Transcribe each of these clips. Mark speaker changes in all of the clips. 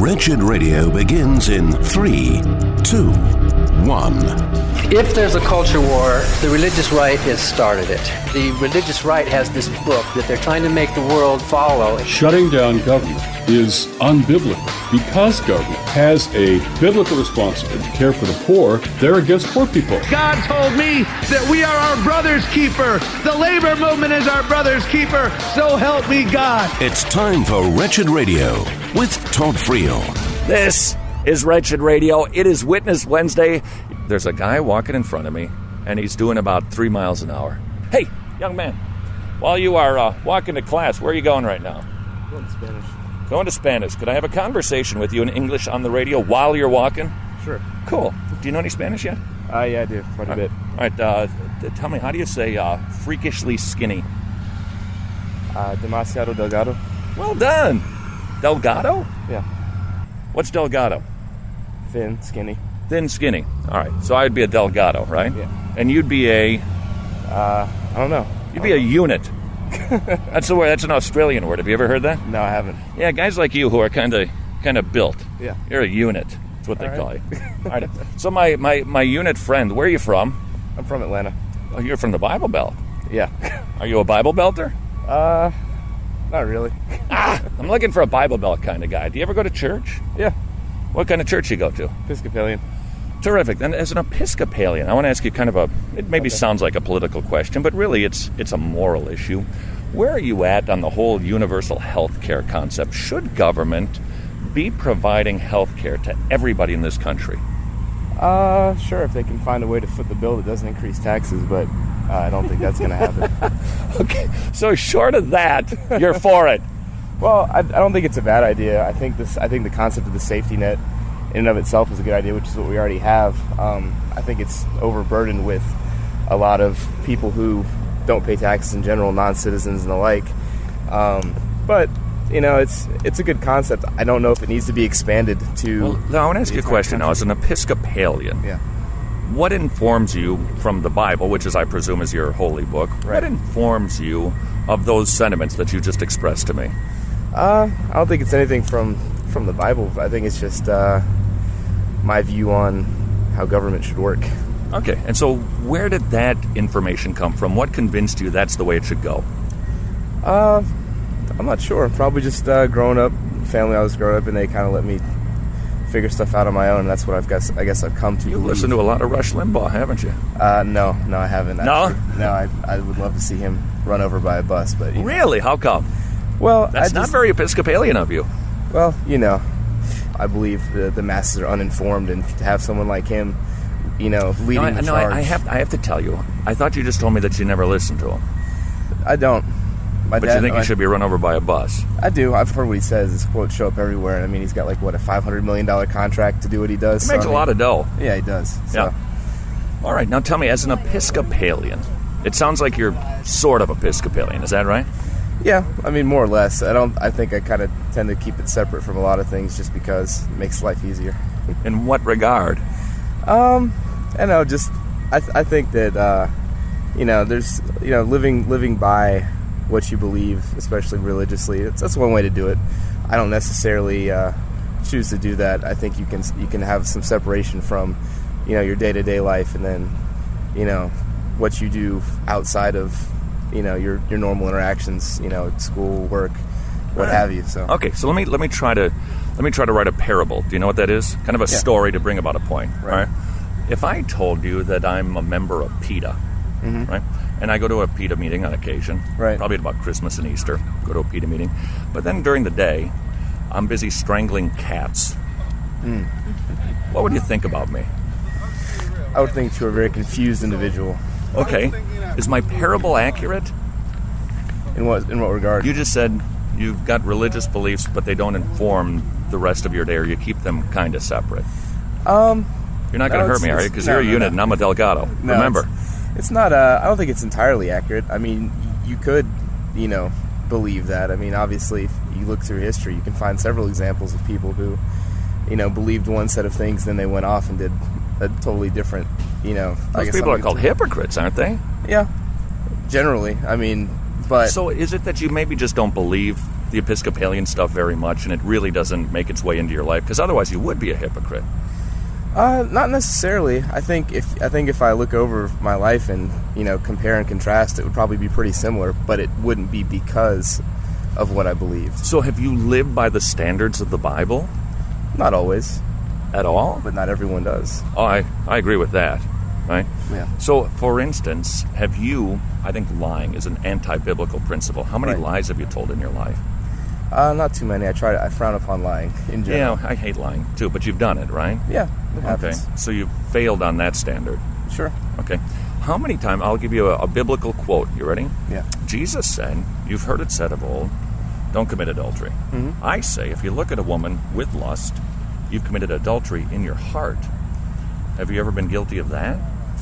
Speaker 1: Wretched Radio begins in 3, 2, 1.
Speaker 2: If there's a culture war, the religious right has started it. The religious right has this book that they're trying to make the world follow.
Speaker 3: Shutting down government is unbiblical. Because government has a biblical responsibility to care for the poor, they're against poor people.
Speaker 4: God told me that we are our brother's keeper. The labor movement is our brother's keeper. So help me God.
Speaker 1: It's time for Wretched Radio with Todd Friel.
Speaker 5: This is Wretched Radio. It is Witness Wednesday. There's a guy walking in front of me, and he's doing about 3 miles an hour. Hey, young man, while you are walking to class, where are you going right now?
Speaker 6: Going to Spanish.
Speaker 5: Going to Spanish. Could I have a conversation with you in English on the radio while you're walking?
Speaker 6: Sure.
Speaker 5: Cool. Do you know any Spanish yet?
Speaker 6: Yeah, I do. Quite a bit.
Speaker 5: All right, tell me, how do you say freakishly skinny?
Speaker 6: Demasiado delgado.
Speaker 5: Well done. Delgado?
Speaker 6: Yeah.
Speaker 5: What's delgado?
Speaker 6: Thin, skinny.
Speaker 5: Thin, skinny. All right, so I'd be a delgado, right?
Speaker 6: Yeah.
Speaker 5: And you'd be a...
Speaker 6: I don't know.
Speaker 5: You'd be a unit. That's the word. That's an Australian word. Have you ever heard that?
Speaker 6: No, I haven't.
Speaker 5: Yeah, guys like you who are kind of built.
Speaker 6: Yeah.
Speaker 5: You're a unit. That's what they
Speaker 6: All
Speaker 5: call
Speaker 6: right.
Speaker 5: you. All right. So my unit friend, where are you from?
Speaker 6: I'm from Atlanta.
Speaker 5: Oh, you're from the Bible Belt.
Speaker 6: Yeah.
Speaker 5: Are you a Bible Belter?
Speaker 6: Not really.
Speaker 5: I'm looking for a Bible Belt kind of guy. Do you ever go to church?
Speaker 6: Yeah.
Speaker 5: What kind of church you go to?
Speaker 6: Episcopalian.
Speaker 5: Terrific. Then as an Episcopalian, I want to ask you kind of it maybe sounds like a political question, but really it's a moral issue. Where are you at on the whole universal health care concept? Should government be providing health care to everybody in this country?
Speaker 6: Sure, if they can find a way to foot the bill that doesn't increase taxes, but I don't think that's going to happen.
Speaker 5: Okay, so short of that, you're for it.
Speaker 6: Well, I don't think it's a bad idea. I think the concept of the safety net in and of itself is a good idea, which is what we already have. I think it's overburdened with a lot of people who don't pay taxes in general, non-citizens and the like. But it's a good concept. I don't know if it needs to be expanded to.
Speaker 5: Well, now I want to ask you a question. Now, as an Episcopalian,
Speaker 6: yeah,
Speaker 5: what informs you from the Bible, which is, I presume, is your holy book?
Speaker 6: Right.
Speaker 5: What informs you of those sentiments that you just expressed to me?
Speaker 6: I don't think it's anything from the Bible. I think it's just my view on how government should work.
Speaker 5: Okay, and so where did that information come from? What convinced you that's the way it should go?
Speaker 6: I'm not sure. Probably just growing up, family I was growing up in, they kind of let me figure stuff out on my own, and that's what I guess I've come to
Speaker 5: You
Speaker 6: believe.
Speaker 5: listened to a lot of Rush Limbaugh, haven't you?
Speaker 6: No, I haven't.
Speaker 5: No?
Speaker 6: Actually. No, I would love to see him run over by a bus, but...
Speaker 5: Really? How come?
Speaker 6: Well,
Speaker 5: That's not very Episcopalian of you.
Speaker 6: Well, I believe the masses are uninformed, and to have someone like him, leading the charge...
Speaker 5: I have to tell you, I thought you just told me that you never listened to him.
Speaker 6: I don't.
Speaker 5: But you think he should be run over by a bus?
Speaker 6: I do. I've heard what he says. His quotes show up everywhere. And I mean, he's got a $500 million contract to do what he does.
Speaker 5: He makes a lot of dough.
Speaker 6: Yeah, he does. So.
Speaker 5: Yeah. All right. Now tell me, as an Episcopalian, it sounds like you're sort of Episcopalian. Is that right?
Speaker 6: Yeah. I mean, more or less. I think I kind of tend to keep it separate from a lot of things just because it makes life easier.
Speaker 5: In what regard?
Speaker 6: I think that, there's, living by what you believe, especially religiously. That's one way to do it. I don't necessarily choose to do that. I think you can have some separation from, your day-to-day life, and then, what you do outside of, your normal interactions, school, work, what have you. So
Speaker 5: okay, so let me try to write a parable. Do you know what that is? Kind of a story to bring about a point.
Speaker 6: Right.
Speaker 5: If I told you that I'm a member of PETA,
Speaker 6: mm-hmm.
Speaker 5: right? And I go to a PETA meeting on occasion,
Speaker 6: right.
Speaker 5: Probably about Christmas and Easter, go to a PETA meeting. But then during the day, I'm busy strangling cats. What would you think about me?
Speaker 6: I would think you're a very confused individual.
Speaker 5: Okay. Is my parable accurate?
Speaker 6: In what regard?
Speaker 5: You just said you've got religious beliefs, but they don't inform the rest of your day, or you keep them kind of separate. You're not going to hurt me, are you? Because you're a unit and I'm a Delgado.
Speaker 6: No,
Speaker 5: remember.
Speaker 6: It's not, I don't think it's entirely accurate. I mean, you could, believe that. I mean, obviously, if you look through history, you can find several examples of people who, believed one set of things, then they went off and did a totally different,
Speaker 5: Those people are called hypocrites, aren't they?
Speaker 6: Yeah. Generally. I mean, But
Speaker 5: So is it that you maybe just don't believe the Episcopalian stuff very much, and it really doesn't make its way into your life? Because otherwise you would be a hypocrite.
Speaker 6: not necessarily. I think if I look over my life and compare and contrast, it would probably be pretty similar, but it wouldn't be because of what I believed.
Speaker 5: So have you lived by the standards of the Bible
Speaker 6: Not always,
Speaker 5: at all?
Speaker 6: but not everyone does.
Speaker 5: Oh, I agree with that, right?
Speaker 6: Yeah.
Speaker 5: So, for instance, have you, I think lying is an anti-biblical principle. How many
Speaker 6: Right.
Speaker 5: lies have you told in your life?
Speaker 6: Not too many. I frown upon lying in general.
Speaker 5: Yeah, I hate lying too, but you've done it, right?
Speaker 6: Yeah, it
Speaker 5: Okay,
Speaker 6: happens.
Speaker 5: so you've failed on that standard.
Speaker 6: Sure.
Speaker 5: Okay. How many times, I'll give you a biblical quote. You ready?
Speaker 6: Yeah.
Speaker 5: Jesus said, you've heard it said of old, don't commit adultery.
Speaker 6: Mm-hmm.
Speaker 5: I say, if you look at a woman with lust, you've committed adultery in your heart. Have you ever been guilty of that?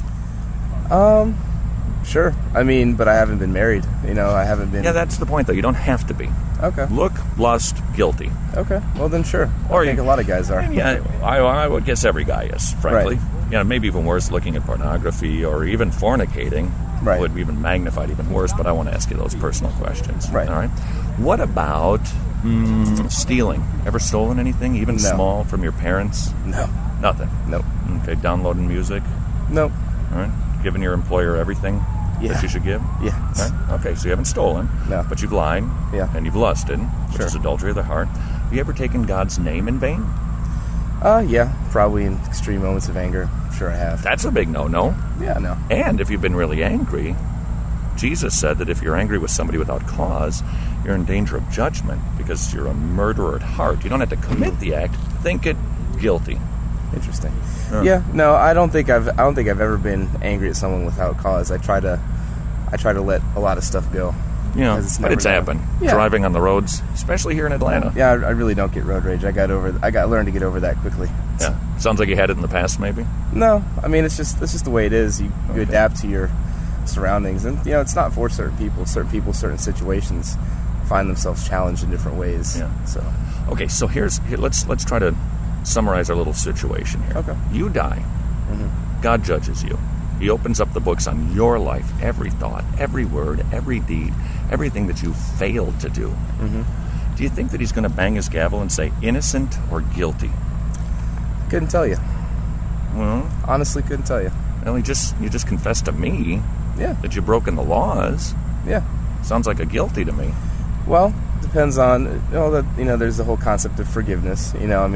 Speaker 6: Sure. I mean, but I haven't been married. I haven't been.
Speaker 5: Yeah, that's the point, though. You don't have to be.
Speaker 6: Okay.
Speaker 5: Look, lust, guilty.
Speaker 6: Okay. Well, then sure.
Speaker 5: Or
Speaker 6: I think
Speaker 5: you-
Speaker 6: a lot of guys are.
Speaker 5: Yeah, I would guess every guy is, frankly.
Speaker 6: Right.
Speaker 5: Yeah, maybe even worse, looking at pornography or even fornicating
Speaker 6: Right.
Speaker 5: would be even magnified even worse, but I want to ask you those personal questions.
Speaker 6: Right.
Speaker 5: All right. What about stealing? Ever stolen anything, even
Speaker 6: No.
Speaker 5: small, from your parents?
Speaker 6: No.
Speaker 5: Nothing.
Speaker 6: Nope.
Speaker 5: Okay, downloading music?
Speaker 6: Nope.
Speaker 5: All right. Giving your employer everything
Speaker 6: Yeah.
Speaker 5: that you should give?
Speaker 6: Yeah.
Speaker 5: Right? Okay, so you haven't stolen,
Speaker 6: No.
Speaker 5: but you've lied,
Speaker 6: Yeah.
Speaker 5: and you've lusted, which
Speaker 6: Sure.
Speaker 5: is adultery of the heart. Have you ever taken God's name in vain?
Speaker 6: Yeah. Probably in extreme moments of anger. Sure, I have.
Speaker 5: That's a big no-no.
Speaker 6: Yeah. No.
Speaker 5: And if you've been really angry, Jesus said that if you're angry with somebody without cause, you're in danger of judgment because you're a murderer at heart. You don't have to commit the act, think it, guilty.
Speaker 6: Interesting. Yeah. No, I don't think I've ever been angry at someone without cause. I try to let a lot of stuff go.
Speaker 5: You know,
Speaker 6: 'Cause
Speaker 5: but it's
Speaker 6: never
Speaker 5: happened.
Speaker 6: Yeah.
Speaker 5: Driving on the roads, especially here in Atlanta.
Speaker 6: Yeah, I really don't get road rage. I learned to get over that quickly.
Speaker 5: Yeah. Sounds like you had it in the past, maybe.
Speaker 6: No, I mean it's just the way it is. You adapt to your surroundings, and it's not for certain people. Certain people, certain situations, find themselves challenged in different ways.
Speaker 5: Yeah.
Speaker 6: So
Speaker 5: Okay, so let's try to summarize our little situation here.
Speaker 6: Okay.
Speaker 5: You die. God judges you. He opens up the books on your life, every thought, every word, every deed, everything that you failed to do. Do you think that he's going to bang his gavel and say innocent or guilty?
Speaker 6: couldn't tell you.
Speaker 5: Well,
Speaker 6: Honestly, couldn't tell you.
Speaker 5: you just confessed to me
Speaker 6: Yeah.
Speaker 5: that you've broken the laws.
Speaker 6: Yeah.
Speaker 5: Sounds like a guilty to me.
Speaker 6: Well, depends on there's the whole concept of forgiveness.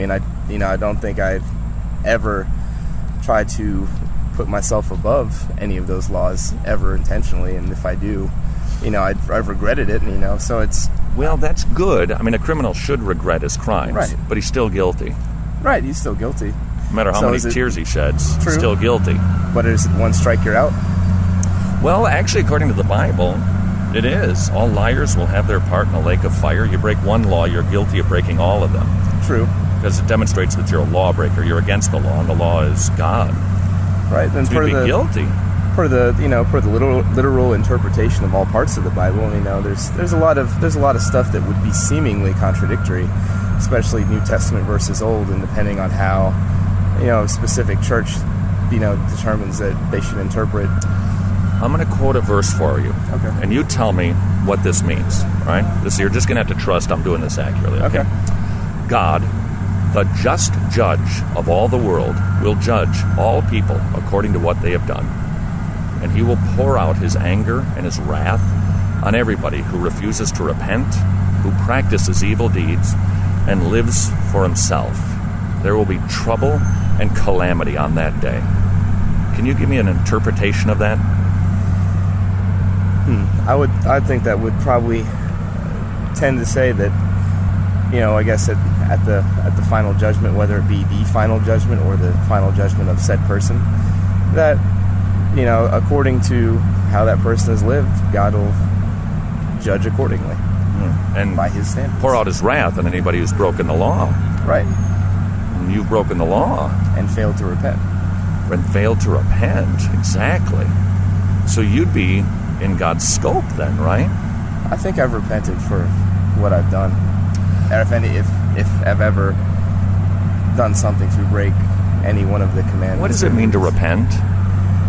Speaker 6: I don't think I've ever tried to put myself above any of those laws ever intentionally, and if I do, I've regretted it. So it's
Speaker 5: Well, that's good. I mean, a criminal should regret his crimes,
Speaker 6: Right.
Speaker 5: but he's still guilty.
Speaker 6: right. He's still guilty.
Speaker 5: No matter how
Speaker 6: So
Speaker 5: many
Speaker 6: is it-
Speaker 5: tears he sheds,
Speaker 6: True.
Speaker 5: still guilty.
Speaker 6: But is it one strike you're out?
Speaker 5: Well, actually, according to the Bible, it is. All liars will have their part in a lake of fire. You break one law, you're guilty of breaking all of them.
Speaker 6: True.
Speaker 5: Because it demonstrates that you're a lawbreaker. You're against the law, and the law is God.
Speaker 6: Right. Then
Speaker 5: So you'd be guilty.
Speaker 6: per the literal interpretation of all parts of the Bible, there's a lot of stuff that would be seemingly contradictory, especially New Testament versus Old, and depending on how a specific church determines that they should interpret.
Speaker 5: I'm going to quote a verse for you.
Speaker 6: Okay.
Speaker 5: And you tell me what this means, all right? You're just going to have to trust I'm doing this accurately, okay? God, the just judge of all the world, will judge all people according to what they have done. And he will pour out his anger and his wrath on everybody who refuses to repent, who practices evil deeds, and lives for himself. There will be trouble and calamity on that day. Can you give me an interpretation of that?
Speaker 6: I think that would probably tend to say that, I guess at the final judgment, whether it be the final judgment or the final judgment of said person, that, according to how that person has lived, God will judge accordingly
Speaker 5: And
Speaker 6: by his standards.
Speaker 5: pour out his wrath on anybody who's broken the law.
Speaker 6: Right.
Speaker 5: And you've broken the law
Speaker 6: And failed to repent.
Speaker 5: and failed to repent. Exactly. So you'd be in God's scope then, right?
Speaker 6: I think I've repented for what I've done. And if I've ever done something to break any one of the commandments.
Speaker 5: What does it mean to repent?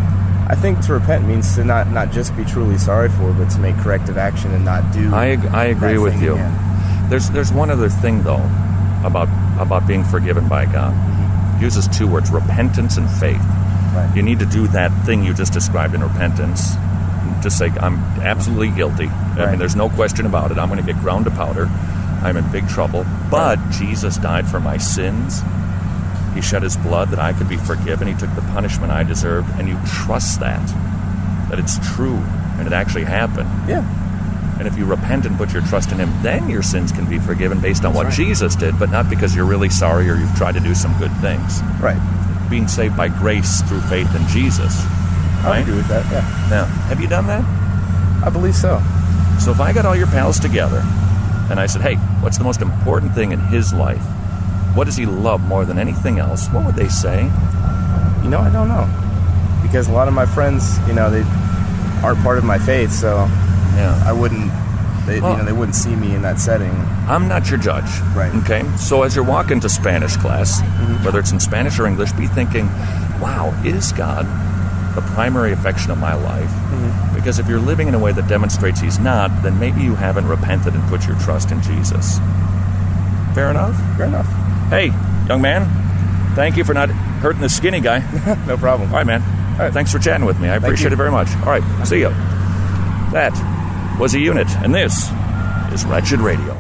Speaker 6: I think to repent means to not just be truly sorry for, but to make corrective action and not do.
Speaker 5: I agree with you.
Speaker 6: Again.
Speaker 5: There's one other thing though about being forgiven by God.
Speaker 6: Mm-hmm.
Speaker 5: He uses two words: repentance and faith.
Speaker 6: Right.
Speaker 5: You need to do that thing you just described in repentance. Just say, I'm absolutely guilty. I mean, there's no question about it. I'm going to get ground to powder. I'm in big trouble. But Jesus died for my sins. He shed his blood that I could be forgiven. He took the punishment I deserved. And you trust that it's true and it actually happened.
Speaker 6: Yeah.
Speaker 5: And if you repent and put your trust in him, then your sins can be forgiven based on what Jesus did, but not because you're really sorry or you've tried to do some good things.
Speaker 6: Right.
Speaker 5: Being saved by grace through faith in Jesus.
Speaker 6: I agree with that, yeah.
Speaker 5: Now, have you done that?
Speaker 6: I believe so.
Speaker 5: So if I got all your pals together and I said, hey, what's the most important thing in his life? What does he love more than anything else? What would they say?
Speaker 6: I don't know. Because a lot of my friends, they aren't part of my faith, so I wouldn't, they wouldn't see me in that setting.
Speaker 5: I'm not your judge.
Speaker 6: Right.
Speaker 5: Okay? So as you're walking to Spanish class, whether it's in Spanish or English, be thinking, wow, is God the primary affection of my life? Because if you're living in a way that demonstrates he's not, then maybe you haven't repented and put your trust in Jesus. Fair enough?
Speaker 6: Fair enough.
Speaker 5: Hey, young man, thank you for not hurting the skinny guy.
Speaker 6: No problem.
Speaker 5: All right, man.
Speaker 6: All right.
Speaker 5: Thanks for chatting with me. I appreciate it very much. All right, see ya. That was A Unit, and this is Wretched Radio.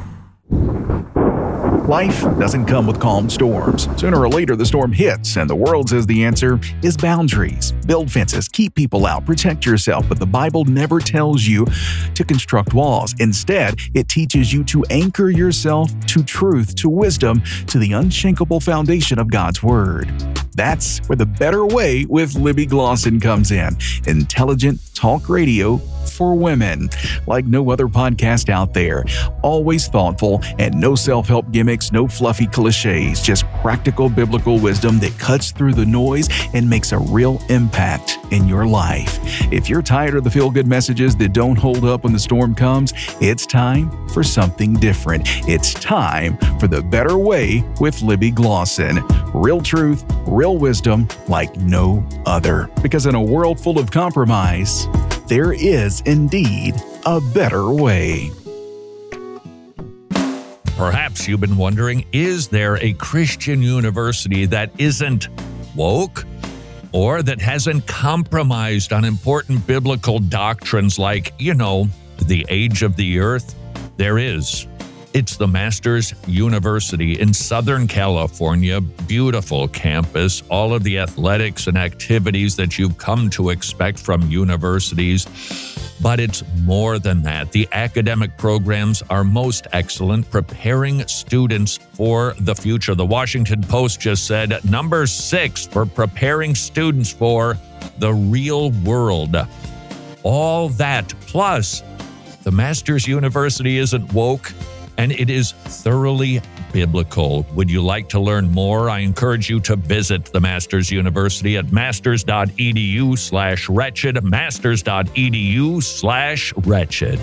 Speaker 7: Life doesn't come with calm storms. Sooner or later, the storm hits, and the world says the answer is boundaries. Build fences, keep people out, protect yourself, but the Bible never tells you to construct walls. Instead, it teaches you to anchor yourself to truth, to wisdom, to the unshakable foundation of God's Word. That's where The Better Way with Libby Glosson comes in. Intelligent talk radio for women. Like no other podcast out there. Always thoughtful and no self-help gimmicks, no fluffy cliches, just practical biblical wisdom that cuts through the noise and makes a real impact in your life. If you're tired of the feel-good messages that don't hold up when the storm comes, it's time for something different. It's time for The Better Way with Libby Glosson. Real truth, real wisdom like no other. Because in a world full of compromise, there is indeed a better way.
Speaker 8: Perhaps you've been wondering, is there a Christian university that isn't woke or that hasn't compromised on important biblical doctrines like, the age of the earth? There is. It's the Masters University in Southern California. Beautiful campus, all of the athletics and activities that you've come to expect from universities. But it's more than that. The academic programs are most excellent, preparing students for the future. The Washington Post just said number 6 for preparing students for the real world. All that, plus the Masters University isn't woke, and it is thoroughly biblical. Would you like to learn more? I encourage you to visit the Masters University at masters.edu/wretched, masters.edu/wretched.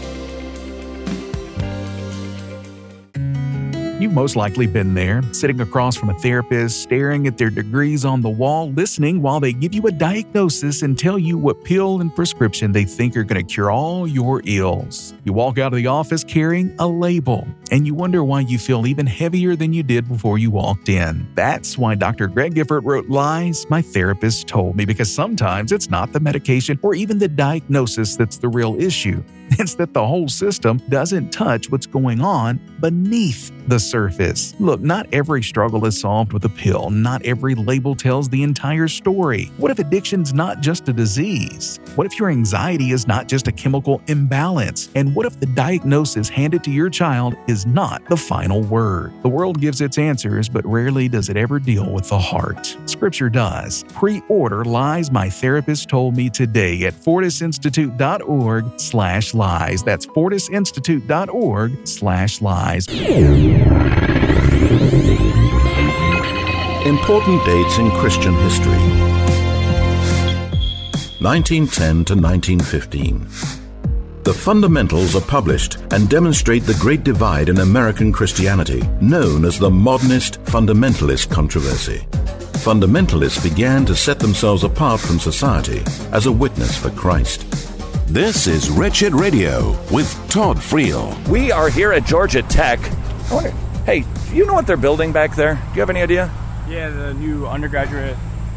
Speaker 7: You've most likely been there, sitting across from a therapist, staring at their degrees on the wall, listening while they give you a diagnosis and tell you what pill and prescription they think are going to cure all your ills. You walk out of the office carrying a label, and you wonder why you feel even heavier than you did before you walked in. That's why Dr. Greg Gifford wrote Lies My Therapist Told Me, because sometimes it's not the medication or even the diagnosis that's the real issue. It's that the whole system doesn't touch what's going on beneath the surface. Look, not every struggle is solved with a pill. Not every label tells the entire story. What if addiction's not just a disease? What if your anxiety is not just a chemical imbalance? And what if the diagnosis handed to your child is not the final word? The world gives its answers, but rarely does it ever deal with the heart. Scripture does. Pre-order Lies My Therapist Told Me today at FortisInstitute.org/lies. That's FortisInstitute.org/lies.
Speaker 1: Important dates in Christian history. 1910 to 1915. The fundamentals are published and demonstrate the great divide in American Christianity, known as the Modernist Fundamentalist controversy. fundamentalists began to set themselves apart from society as a witness for Christ.
Speaker 9: This is Wretched Radio with Todd Friel.
Speaker 5: We are here at Georgia Tech. I wonder, hey, do you know what they're building back there? Do you have any idea?
Speaker 10: Yeah, the new undergraduate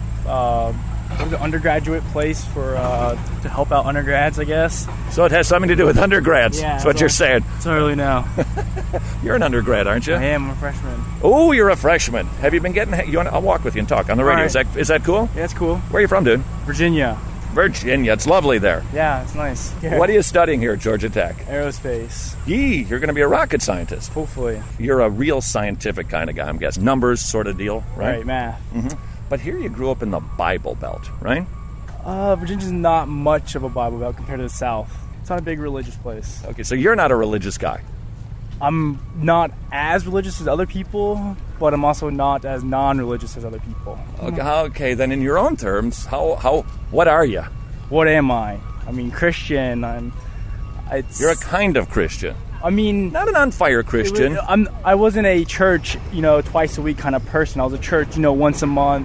Speaker 10: undergraduate place for to help out undergrads, I guess.
Speaker 5: So it has something to do with undergrads.
Speaker 10: Yeah,
Speaker 5: that's what you're saying.
Speaker 10: It's not really now.
Speaker 5: You're an undergrad, aren't you?
Speaker 10: I am. I'm a freshman.
Speaker 5: Oh, you're a freshman. Have you been getting? I'll walk with you and talk on the radio.
Speaker 10: Right.
Speaker 5: Is that cool?
Speaker 10: Yeah, it's cool.
Speaker 5: Where are you from, dude?
Speaker 10: Virginia.
Speaker 5: Virginia. It's lovely there.
Speaker 10: Yeah, it's nice. Yeah.
Speaker 5: What are you studying here at Georgia Tech?
Speaker 10: Aerospace.
Speaker 5: Yee, you're going to be a rocket scientist.
Speaker 10: Hopefully.
Speaker 5: You're a real scientific kind of guy, I'm guessing. Numbers sort of deal, right?
Speaker 10: Right, math.
Speaker 5: Mm-hmm. But here you grew up in the Bible Belt, right?
Speaker 10: Virginia's not much of a Bible Belt compared to the South. It's not a big religious place.
Speaker 5: Okay, so you're not a religious guy.
Speaker 10: I'm not as religious as other people, but I'm also not as non-religious as other people.
Speaker 5: Okay, then in your own terms, what are you?
Speaker 10: What am I? I mean, Christian.
Speaker 5: You're a kind of Christian.
Speaker 10: I mean,
Speaker 5: not an on-fire Christian.
Speaker 10: I wasn't a church, twice a week kind of person. I was a church, once a month,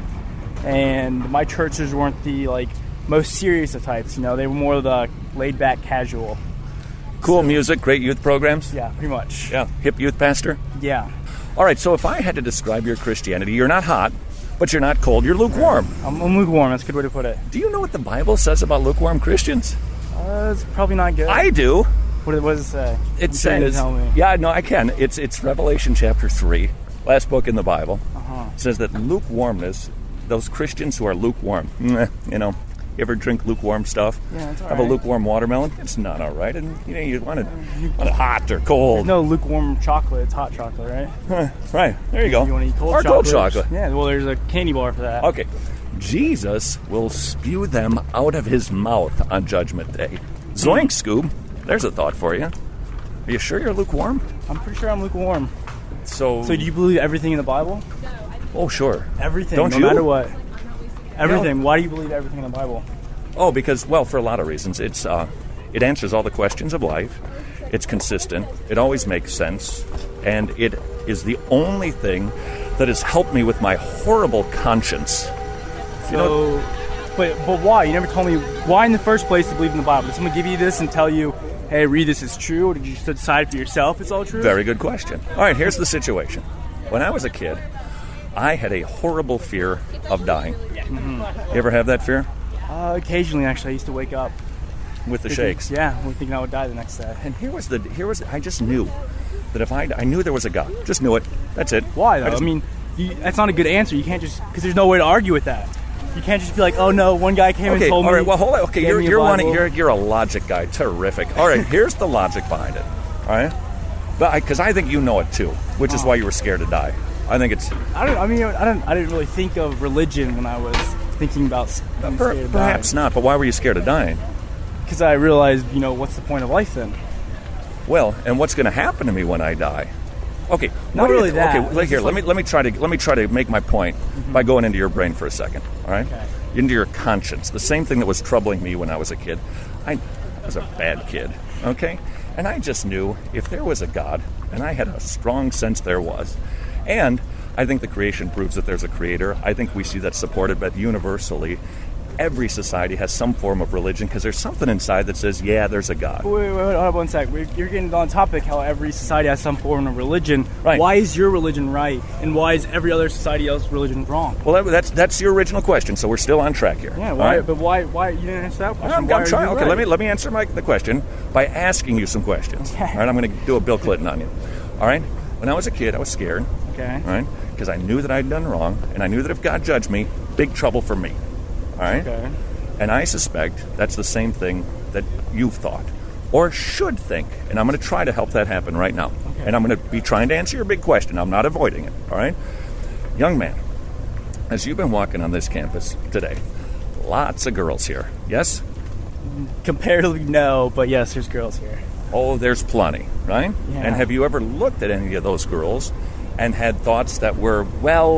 Speaker 10: and my churches weren't the most serious of types. They were more the laid-back, casual.
Speaker 5: Cool music, great youth programs.
Speaker 10: Yeah, pretty much.
Speaker 5: Yeah, hip youth pastor.
Speaker 10: Yeah.
Speaker 5: All right. So if I had to describe your Christianity, you're not hot, but you're not cold. You're lukewarm.
Speaker 10: I'm lukewarm. That's a good way to put it.
Speaker 5: Do you know what the Bible says about lukewarm Christians?
Speaker 10: It's probably not good.
Speaker 5: I do.
Speaker 10: What does it say?
Speaker 5: It says, yeah, no, I can. It's Revelation chapter 3, last book in the Bible. It says that lukewarmness, those Christians who are lukewarm, you ever drink lukewarm stuff?
Speaker 10: Yeah, it's all
Speaker 5: Have
Speaker 10: right.
Speaker 5: a lukewarm watermelon? It's not all right. And you want it hot or cold.
Speaker 10: There's no lukewarm chocolate. It's hot chocolate, right?
Speaker 5: Right. There you go.
Speaker 10: You want to eat cold
Speaker 5: or
Speaker 10: chocolate?
Speaker 5: cold chocolate.
Speaker 10: Yeah, well, there's a candy bar for that.
Speaker 5: Okay. Jesus will spew them out of his mouth on Judgment Day. Zoink, Scoob. There's a thought for you. Are you sure you're lukewarm?
Speaker 10: I'm pretty sure I'm lukewarm.
Speaker 5: So
Speaker 10: do you believe everything in the Bible?
Speaker 5: Oh, sure.
Speaker 10: Everything,
Speaker 5: Don't
Speaker 10: no
Speaker 5: you?
Speaker 10: matter what. Everything. Why do you believe everything in the Bible?
Speaker 5: Oh, because, for a lot of reasons. It answers all the questions of life. It's consistent. It always makes sense. And it is the only thing that has helped me with my horrible conscience.
Speaker 10: But why? You never told me why in the first place to believe in the Bible. Did someone give you this and tell you, hey, read this is true? Or did you just decide for yourself it's all true?
Speaker 5: Very good question. All right, here's the situation. When I was a kid, I had a horrible fear of dying.
Speaker 10: Mm-hmm.
Speaker 5: You ever have that fear?
Speaker 10: Occasionally, actually. I used to wake up
Speaker 5: with the shakes.
Speaker 10: Yeah, thinking I would die the next day.
Speaker 5: And I just knew that if I knew there was a God. Just knew it. That's it.
Speaker 10: Why, though? I mean, that's not a good answer. You can't just, because there's no way to argue with that. You can't just be like, oh no, one guy came and told me.
Speaker 5: All right, well, hold on. Okay, you're a logic guy. Terrific. All right, here's the logic behind it. All right? But because I think you know it too, which is why you were scared to die. I think it's.
Speaker 10: I didn't really think of religion when I was thinking about being scared of
Speaker 5: perhaps
Speaker 10: dying.
Speaker 5: not. But why were you scared of dying?
Speaker 10: Because I realized, what's the point of life then?
Speaker 5: Well, and what's going to happen to me when I die? Okay,
Speaker 10: not really that.
Speaker 5: Okay, here. Let me try to make my point by going into your brain for a second. All right,
Speaker 10: okay.
Speaker 5: Into your conscience. The same thing that was troubling me when I was a kid. I was a bad kid. Okay, and I just knew if there was a God, and I had a strong sense there was, and I think the creation proves that there's a creator. I think we see that supported, but universally, every society has some form of religion because there's something inside that says, yeah, there's a God.
Speaker 10: Wait, hold on one sec. You're getting on topic how every society has some form of religion.
Speaker 5: Right.
Speaker 10: Why is your religion right, and why is every other society else's religion wrong?
Speaker 5: Well, that's your original question, so we're still on track here.
Speaker 10: Yeah, why?
Speaker 5: Right?
Speaker 10: But why you didn't answer that question?
Speaker 5: I'm trying. Okay,
Speaker 10: right?
Speaker 5: let me answer the question by asking you some questions.
Speaker 10: Okay.
Speaker 5: All right, I'm going to do a Bill Clinton on you. All right. When I was a kid, I was scared.
Speaker 10: Okay.
Speaker 5: All right, because I knew that I'd done wrong, and I knew that if God judged me, big trouble for me. All right.
Speaker 10: Okay.
Speaker 5: And I suspect that's the same thing that you've thought, or should think. And I'm going to try to help that happen right now.
Speaker 10: Okay.
Speaker 5: And I'm going to be trying to answer your big question. I'm not avoiding it. All right, young man. As you've been walking on this campus today, lots of girls here. Yes.
Speaker 10: Comparatively, no, but yes, there's girls here.
Speaker 5: Oh, there's plenty, right?
Speaker 10: Yeah.
Speaker 5: And have you ever looked at any of those girls and had thoughts that were,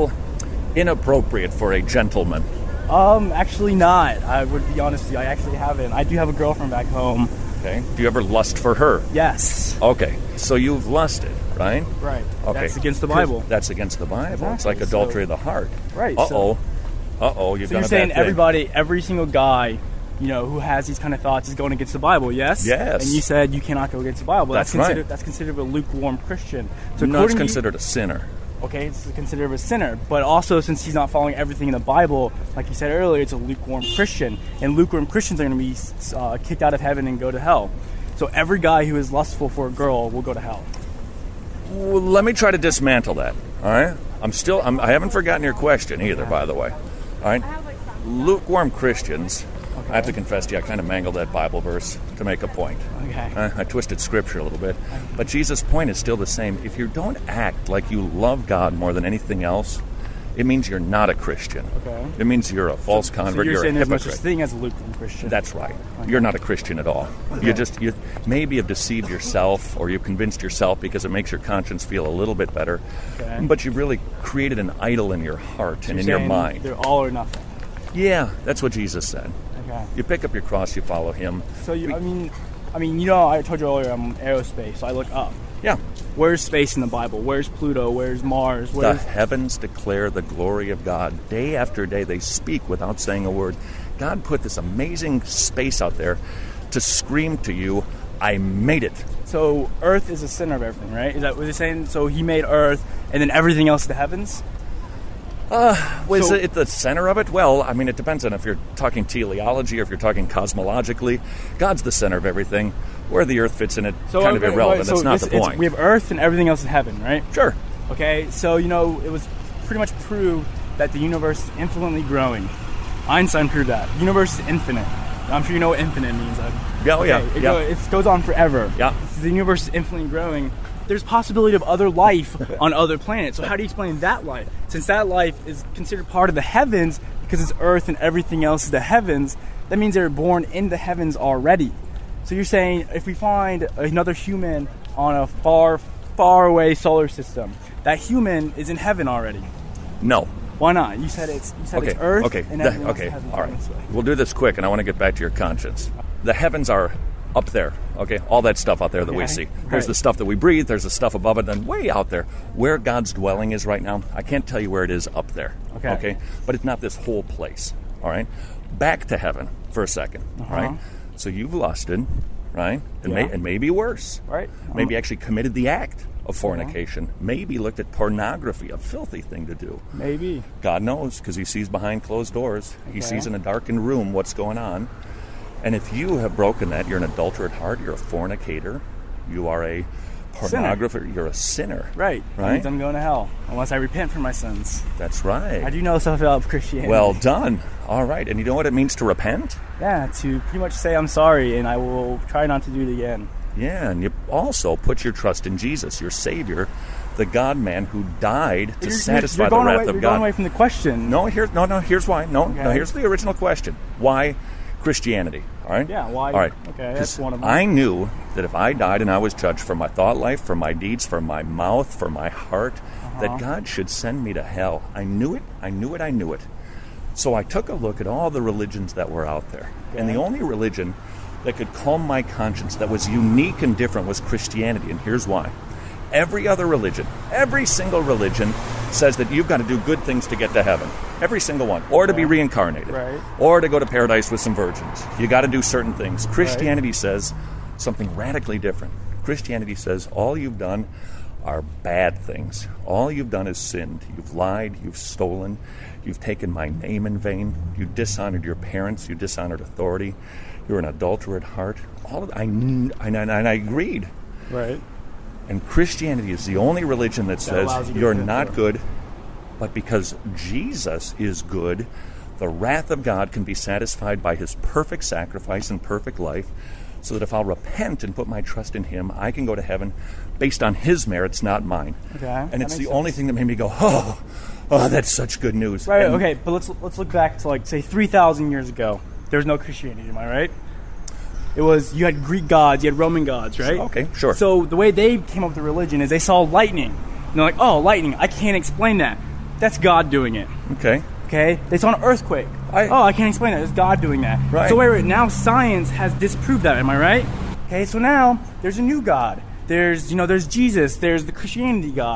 Speaker 5: inappropriate for a gentleman?
Speaker 10: Actually not. I would be honest with you, I actually haven't. I do have a girlfriend back home.
Speaker 5: Okay. Do you ever lust for her?
Speaker 10: Yes.
Speaker 5: Okay. So you've lusted, right?
Speaker 10: Right.
Speaker 5: Okay.
Speaker 10: That's against the Bible.
Speaker 5: That's against the Bible.
Speaker 10: Exactly.
Speaker 5: It's like adultery of the heart.
Speaker 10: Right.
Speaker 5: Uh-oh. Uh-oh, you've
Speaker 10: So
Speaker 5: done
Speaker 10: you're
Speaker 5: a
Speaker 10: saying
Speaker 5: bad thing.
Speaker 10: everybody, every single guy, who has these kind of thoughts is going against the Bible, yes?
Speaker 5: Yes.
Speaker 10: And you said you cannot go against the Bible.
Speaker 5: That's right.
Speaker 10: That's considered a lukewarm Christian. So
Speaker 5: No, it's
Speaker 10: according to-
Speaker 5: considered a sinner.
Speaker 10: Okay, it's considered a sinner. But also, since he's not following everything in the Bible, like you said earlier, it's a lukewarm Christian. And lukewarm Christians are going to be kicked out of heaven and go to hell. So every guy who is lustful for a girl will go to hell.
Speaker 5: Well, let me try to dismantle that, all right? I haven't forgotten your question either, by the way. All right? Lukewarm Christians, I have to confess to you, I kind of mangled that Bible verse to make a point.
Speaker 10: Okay.
Speaker 5: I twisted Scripture a little bit. But Jesus' point is still the same. If you don't act like you love God more than anything else, it means you're not a Christian.
Speaker 10: Okay.
Speaker 5: It means you're a false convert.
Speaker 10: So you're saying
Speaker 5: a
Speaker 10: there's no
Speaker 5: hypocrite.
Speaker 10: such thing as a lukewarm Christian?
Speaker 5: That's right.
Speaker 10: Okay.
Speaker 5: You're not a Christian at all.
Speaker 10: Okay.
Speaker 5: You maybe have deceived yourself, or you've convinced yourself because it makes your conscience feel a little bit better.
Speaker 10: Okay.
Speaker 5: But you've really created an idol in your heart
Speaker 10: So
Speaker 5: and in
Speaker 10: you're
Speaker 5: your
Speaker 10: saying
Speaker 5: mind.
Speaker 10: They're all or nothing.
Speaker 5: Yeah, that's what Jesus said.
Speaker 10: Okay.
Speaker 5: You pick up your cross, you follow Him.
Speaker 10: So I told you earlier I'm aerospace, so I look up.
Speaker 5: Yeah.
Speaker 10: Where's space in the Bible? Where's Pluto? Where's Mars?
Speaker 5: The heavens declare the glory of God. Day after day, they speak without saying a word. God put this amazing space out there to scream to you, I made it.
Speaker 10: So Earth is the center of everything, right? Is that what you're saying? So He made Earth, and then everything else, the heavens?
Speaker 5: Was it the center of it? Well, I mean, it depends on if you're talking teleology or if you're talking cosmologically. God's the center of everything. Where the Earth fits in it, kind of irrelevant. That's not the point.
Speaker 10: We have Earth and everything else in heaven, right?
Speaker 5: Sure.
Speaker 10: Okay, so, it was pretty much proved that the universe is infinitely growing. Einstein proved that. The universe is infinite. I'm sure you know what infinite means. It goes on forever.
Speaker 5: Yeah.
Speaker 10: So the universe is infinitely growing. There's possibility of other life on other planets. So how do you explain that life? Since that life is considered part of the heavens, because it's Earth and everything else is the heavens, that means they're born in the heavens already. So you're saying if we find another human on a far, far away solar system, that human is in heaven already?
Speaker 5: No.
Speaker 10: Why not? You said it's Earth.
Speaker 5: Okay.
Speaker 10: And everything else is heaven.
Speaker 5: All right. We'll do this quick, and I want to get back to your conscience. The heavens are up there, okay? All that stuff out there that we see. There's the stuff that we breathe, there's the stuff above it, and way out there. Where God's dwelling is right now, I can't tell you where it is up there, okay? But it's not this whole place, all right? Back to heaven for a second, all right? So you've lusted, right? And maybe worse.
Speaker 10: Right.
Speaker 5: Maybe actually committed the act of fornication. Maybe looked at pornography, a filthy thing to do.
Speaker 10: Maybe.
Speaker 5: God knows, because He sees behind closed doors. He sees in a darkened room what's going on. And if you have broken that, you're an adulterer at heart, you're a fornicator, you are a pornographer, you're a sinner.
Speaker 10: Right. That means I'm going to hell, unless I repent for my sins.
Speaker 5: That's right.
Speaker 10: I do know stuff about Christianity.
Speaker 5: Well done. All right. And you know what it means to repent?
Speaker 10: Yeah, to pretty much say I'm sorry, and I will try not to do it again.
Speaker 5: Yeah, and you also put your trust in Jesus, your Savior, the God-man who died to satisfy the wrath of God.
Speaker 10: You're going away from the question.
Speaker 5: Here's why. No, here's the original question. Why Christianity? All right?
Speaker 10: Yeah, why?
Speaker 5: All right.
Speaker 10: Okay, that's one of them.
Speaker 5: I knew that if I died and I was judged for my thought life, for my deeds, for my mouth, for my heart, that God should send me to hell. I knew it. So I took a look at all the religions that were out there. Okay. And the only religion that could calm my conscience, that was unique and different, was Christianity. And here's why. Every other religion, every single religion says that you've got to do good things to get to heaven. Every single one. Or to be reincarnated.
Speaker 10: Right.
Speaker 5: Or to go to paradise with some virgins. You got to do certain things. Christianity says something radically different. Christianity says all you've done are bad things. All you've done is sinned. You've lied, you've stolen, you've taken my name in vain, you dishonored your parents, you dishonored authority, you're an adulterer at heart. All of I agreed.
Speaker 10: Right.
Speaker 5: And Christianity is the only religion that says you're not good, but because Jesus is good, the wrath of God can be satisfied by His perfect sacrifice and perfect life, so that if I'll repent and put my trust in Him, I can go to heaven based on His merits, not mine.
Speaker 10: Okay.
Speaker 5: And it's the only thing that made me go, oh, that's such good news.
Speaker 10: Right, okay, but let's look back to, say 3,000 years ago. There was no Christianity, am I right? It was, you had Greek gods, you had Roman gods, right?
Speaker 5: Okay, sure.
Speaker 10: So the way they came up with the religion is they saw lightning. And they're like, oh, lightning, I can't explain that. That's God doing it.
Speaker 5: Okay.
Speaker 10: They saw an earthquake. I can't explain that. It's God doing that.
Speaker 5: Right.
Speaker 10: So wait, now science has disproved that, am I right? Okay, so now there's a new God. There's Jesus, there's the Christianity God.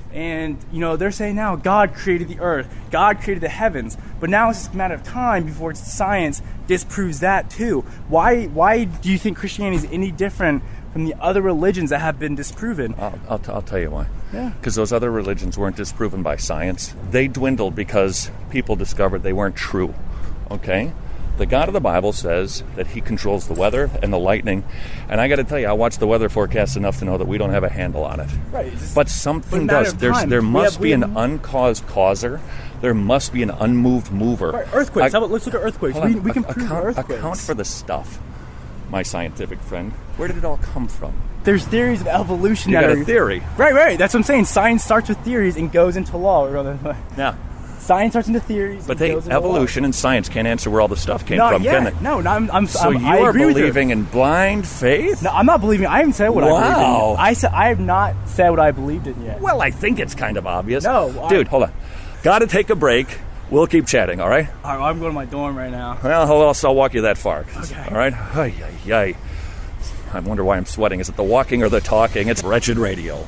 Speaker 10: And, they're saying now God created the earth, God created the heavens, but now it's just a matter of time before science disproves that too. Why do you think Christianity is any different from the other religions that have been disproven?
Speaker 5: I'll tell you why.
Speaker 10: Yeah.
Speaker 5: Because those other religions weren't disproven by science. They dwindled because people discovered they weren't true. Okay? The God of the Bible says that he controls the weather and the lightning. And I got to tell you, I watch the weather forecast enough to know that we don't have a handle on it.
Speaker 10: Right.
Speaker 5: But something does. There must be an uncaused causer. There must be an unmoved mover.
Speaker 10: Right. Earthquakes. Let's look at earthquakes. We can prove earthquakes.
Speaker 5: Account for the stuff, my scientific friend. Where did it all come from?
Speaker 10: There's theories of evolution.
Speaker 5: You got a theory.
Speaker 10: Right. That's what I'm saying. Science starts with theories and goes into law.
Speaker 5: Yeah.
Speaker 10: Science starts into theories.
Speaker 5: But evolution and science can't answer where all the stuff came from, can they?
Speaker 10: No,
Speaker 5: So you are believing in blind faith?
Speaker 10: No, I'm not believing. I haven't said what I believed in. I have not said what I believed in yet.
Speaker 5: Well, I think it's kind of obvious.
Speaker 10: No.
Speaker 5: Dude, hold on. Got to take a break. We'll keep chatting, all right?
Speaker 10: All right, I'm going to my dorm right now.
Speaker 5: Well, I'll walk you that far.
Speaker 10: Okay.
Speaker 5: All right? Ay. I wonder why I'm sweating. Is it the walking or the talking? It's Wretched Radio.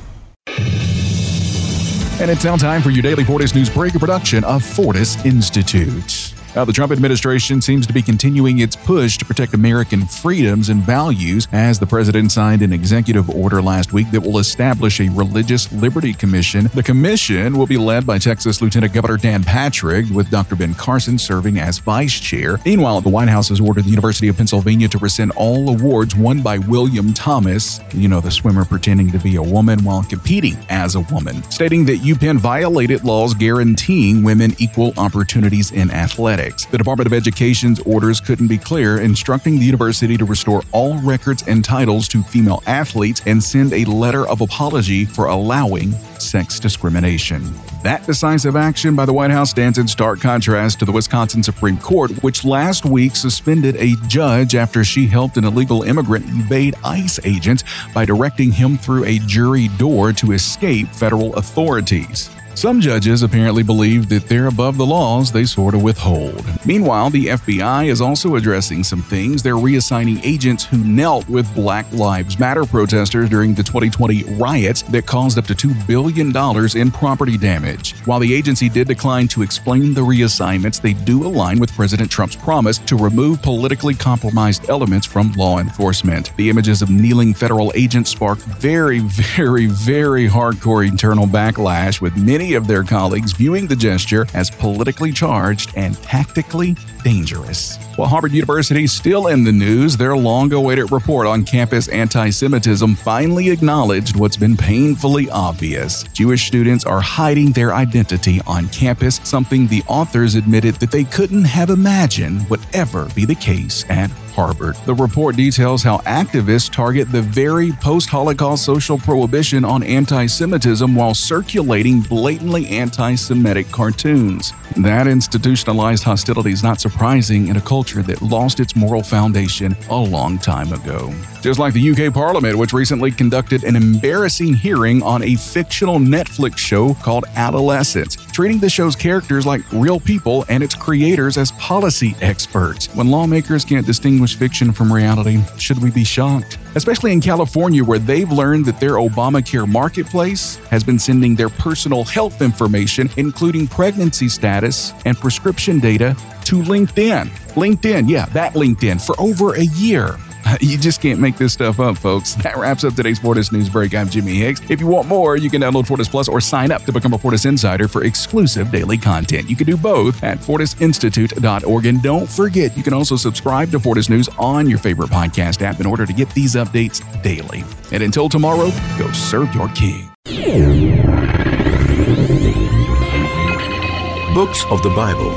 Speaker 7: And it's now time for your daily Fortis News Break, a production of Fortis Institute. The Trump administration seems to be continuing its push to protect American freedoms and values as the president signed an executive order last week that will establish a Religious Liberty Commission. The commission will be led by Texas Lieutenant Governor Dan Patrick, with Dr. Ben Carson serving as vice chair. Meanwhile, the White House has ordered the University of Pennsylvania to rescind all awards won by William Thomas, the swimmer pretending to be a woman while competing as a woman, stating that UPenn violated laws guaranteeing women equal opportunities in athletics. The Department of Education's orders couldn't be clearer, instructing the university to restore all records and titles to female athletes and send a letter of apology for allowing sex discrimination. That decisive action by the White House stands in stark contrast to the Wisconsin Supreme Court, which last week suspended a judge after she helped an illegal immigrant evade ICE agents by directing him through a jury door to escape federal authorities. Some judges apparently believe that they're above the laws they sort of withhold. Meanwhile, the FBI is also addressing some things. They're reassigning agents who knelt with Black Lives Matter protesters during the 2020 riots that caused up to $2 billion in property damage. While the agency did decline to explain the reassignments, they do align with President Trump's promise to remove politically compromised elements from law enforcement. The images of kneeling federal agents sparked very, very, very hardcore internal backlash, with many of their colleagues viewing the gesture as politically charged and tactically dangerous. While Harvard University is still in the news, their long-awaited report on campus anti-Semitism finally acknowledged what's been painfully obvious. Jewish students are hiding their identity on campus, something the authors admitted that they couldn't have imagined would ever be the case at Harvard. The report details how activists target the very post-Holocaust social prohibition on anti-Semitism while circulating blatantly anti-Semitic cartoons. That institutionalized hostility is not surprising in a culture that lost its moral foundation a long time ago. Just like the UK Parliament, which recently conducted an embarrassing hearing on a fictional Netflix show called Adolescence, treating the show's characters like real people and its creators as policy experts. When lawmakers can't distinguish fiction from reality, should we be shocked? Especially in California, where they've learned that their Obamacare marketplace has been sending their personal health information, including pregnancy status and prescription data, to LinkedIn. That LinkedIn, for over a year. You just can't make this stuff up, folks. That wraps up today's Fortis News Break. I'm Jimmy Higgs. If you want more, you can download Fortis Plus or sign up to become a Fortis Insider for exclusive daily content. You can do both at fortisinstitute.org. And don't forget, you can also subscribe to Fortis News on your favorite podcast app in order to get these updates daily. And until tomorrow, go serve your king.
Speaker 1: Books of the Bible.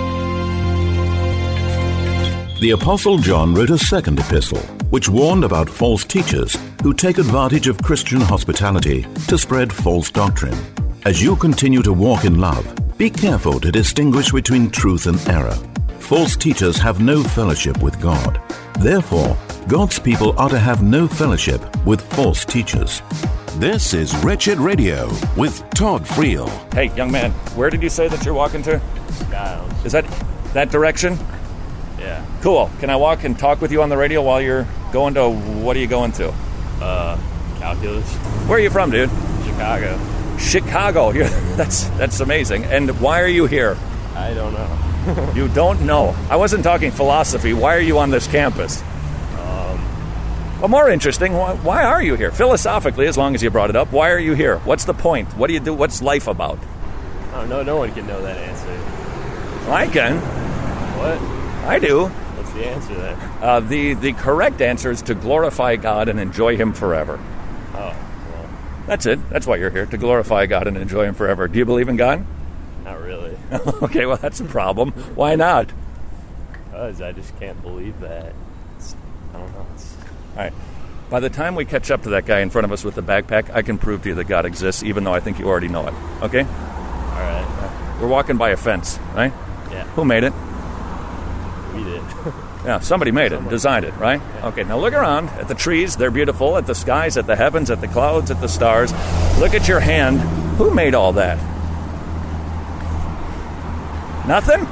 Speaker 1: The Apostle John wrote a second epistle, which warned about false teachers who take advantage of Christian hospitality to spread false doctrine. As you continue to walk in love, be careful to distinguish between truth and error. False teachers have no fellowship with God. Therefore, God's people are to have no fellowship with false teachers.
Speaker 9: This is Wretched Radio with Todd Friel.
Speaker 5: Hey, young man, where did you say that you're walking to?
Speaker 11: Skiles.
Speaker 5: Is that direction?
Speaker 11: Yeah.
Speaker 5: Cool. Can I walk and talk with you on the radio while you're what are you going to?
Speaker 11: Calculus.
Speaker 5: Where are you from, dude?
Speaker 11: Chicago.
Speaker 5: Chicago. That's amazing. And why are you here?
Speaker 11: I don't know.
Speaker 5: You don't know. I wasn't talking philosophy. Why are you on this campus? Well, more interesting, why are you here? Philosophically, as long as you brought it up, why are you here? What's the point? What do you do? What's life about?
Speaker 11: I don't know. No one can know that answer.
Speaker 5: I can.
Speaker 11: What?
Speaker 5: I do.
Speaker 11: What's the answer then?
Speaker 5: The correct answer is to glorify God and enjoy Him forever.
Speaker 11: Oh, well.
Speaker 5: That's it. That's why you're here, to glorify God and enjoy Him forever. Do you believe in God?
Speaker 11: Not really.
Speaker 5: Okay, well, that's a problem. Why not?
Speaker 11: Because I just can't believe that. I don't know.
Speaker 5: All right. By the time we catch up to that guy in front of us with the backpack, I can prove to you that God exists, even though I think you already know it. Okay?
Speaker 11: All right.
Speaker 5: We're walking by a fence, right?
Speaker 11: Yeah.
Speaker 5: Who made it?
Speaker 11: We did.
Speaker 5: Yeah, somebody made it, designed it, right? Yeah. Okay, now look around at the trees. They're beautiful. At the skies, at the heavens, at the clouds, at the stars. Look at your hand. Who made all that? Nothing?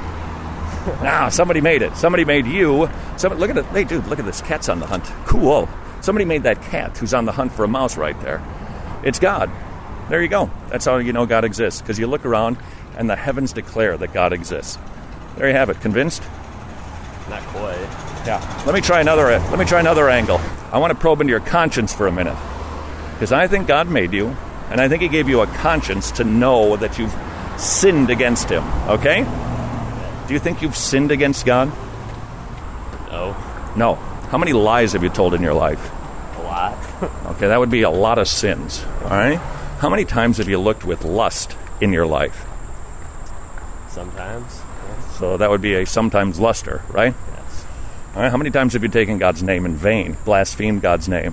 Speaker 5: No, somebody made it. Somebody made you. Look at it. Hey, dude, look at this. Cat's on the hunt. Cool. Somebody made that cat who's on the hunt for a mouse right there. It's God. There you go. That's how you know God exists, because you look around and the heavens declare that God exists. There you have it. Convinced?
Speaker 11: Not quite.
Speaker 5: Yeah. Let me try another angle. I want to probe into your conscience for a minute, because I think God made you, and I think He gave you a conscience to know that you've sinned against Him. Okay? Do you think you've sinned against God?
Speaker 11: No.
Speaker 5: No. How many lies have you told in your life?
Speaker 11: A lot.
Speaker 5: Okay, that would be a lot of sins. All right? How many times have you looked with lust in your life?
Speaker 11: Sometimes. Yes.
Speaker 5: So that would be a sometimes luster, right?
Speaker 11: Yes.
Speaker 5: All right, how many times have you taken God's name in vain, blasphemed God's name?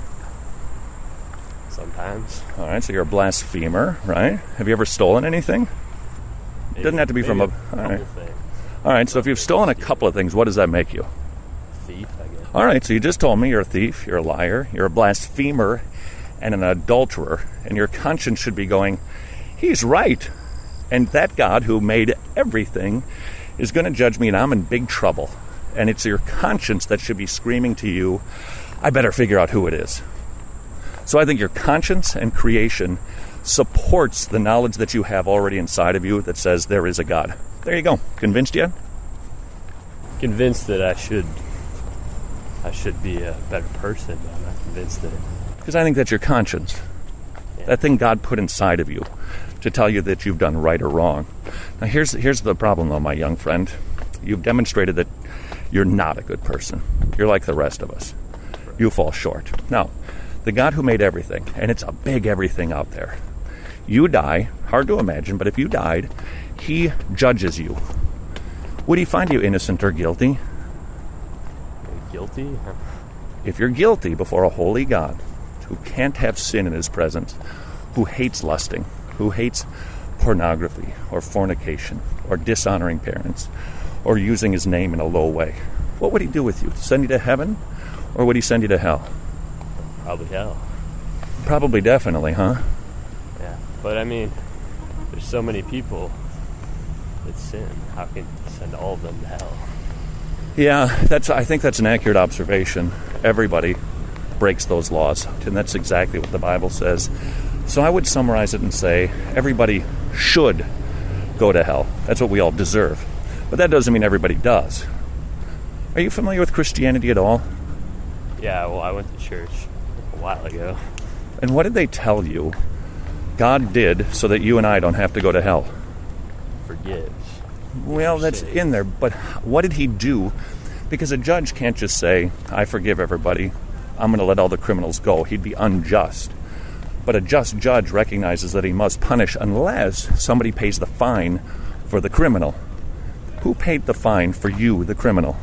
Speaker 11: Sometimes.
Speaker 5: All right, so you're a blasphemer, right? Have you ever stolen anything?
Speaker 11: Maybe,
Speaker 5: doesn't have to be from a... All right. All right, so if you've stolen a couple of things, what does that make you?
Speaker 11: Thief, I guess.
Speaker 5: All right, so you just told me you're a thief, you're a liar, you're a blasphemer, and an adulterer, and your conscience should be going, He's right. And that God who made everything is going to judge me, and I'm in big trouble. And it's your conscience that should be screaming to you, I better figure out who it is. So I think your conscience and creation supports the knowledge that you have already inside of you that says there is a God. There you go. Convinced yet?
Speaker 11: Convinced that I should be a better person, but I'm not convinced that.
Speaker 5: Because I think that's your conscience. Yeah. That thing God put inside of you to tell you that you've done right or wrong. Now here's the problem, though, my young friend. You've demonstrated that you're not a good person. You're like the rest of us. You fall short. Now, the God who made everything, and it's a big everything out there, you die, hard to imagine, but if you died, He judges you. Would He find you innocent or guilty?
Speaker 11: Guilty?
Speaker 5: If you're guilty before a holy God who can't have sin in His presence, who hates lusting, who hates pornography or fornication or dishonoring parents or using His name in a low way, what would He do with you? Send you to heaven, or would He send you to hell?
Speaker 11: Probably hell.
Speaker 5: Probably, definitely, huh?
Speaker 11: Yeah, but I mean, there's so many people that sin. How can you send all of them to hell?
Speaker 5: Yeah, I think that's an accurate observation. Everybody breaks those laws, and that's exactly what the Bible says. So I would summarize it and say everybody should go to hell. That's what we all deserve. But that doesn't mean everybody does. Are you familiar with Christianity at all?
Speaker 11: Yeah, well, I went to church a while ago.
Speaker 5: And what did they tell you God did so that you and I don't have to go to hell?
Speaker 11: Forgives.
Speaker 5: Well, that's in there, but what did He do? Because a judge can't just say, I forgive everybody, I'm going to let all the criminals go. He'd be unjust. But a just judge recognizes that he must punish unless somebody pays the fine for the criminal. Who paid the fine for you, the criminal?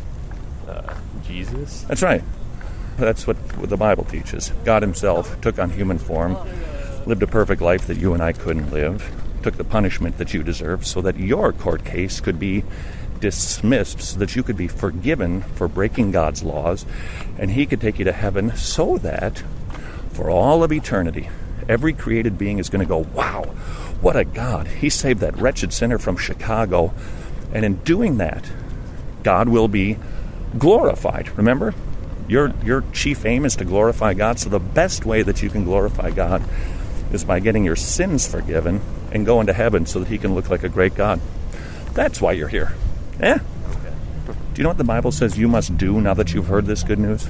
Speaker 11: Jesus.
Speaker 5: That's right. That's what the Bible teaches. God Himself took on human form, lived a perfect life that you and I couldn't live, took the punishment that you deserve so that your court case could be dismissed, so that you could be forgiven for breaking God's laws, and He could take you to heaven so that for all of eternity, every created being is going to go, wow, what a God. He saved that wretched sinner from Chicago. And in doing that, God will be glorified. Remember, your chief aim is to glorify God. So the best way that you can glorify God is by getting your sins forgiven and going to heaven so that he can look like a great God. That's why you're here. Yeah?
Speaker 11: Okay.
Speaker 5: Do you know what the Bible says you must do now that you've heard this good news?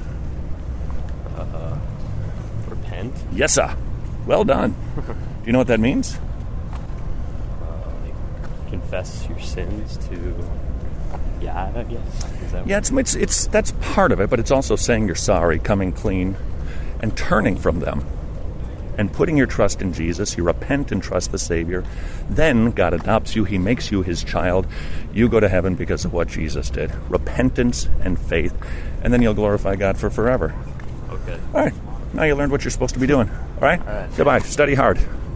Speaker 11: Repent?
Speaker 5: Yes, sir. Well done. Do you know what that means?
Speaker 11: Confess your sins to God, I guess. Is that
Speaker 5: Yeah, it's that's part of it, but it's also saying you're sorry, coming clean, and turning from them, and putting your trust in Jesus. You repent and trust the Savior. Then God adopts you. He makes you his child. You go to heaven because of what Jesus did. Repentance and faith, and then you'll glorify God for forever.
Speaker 11: Okay.
Speaker 5: All right. Now you learned what you're supposed to be doing. All right?
Speaker 11: All right.
Speaker 5: Goodbye. Study hard.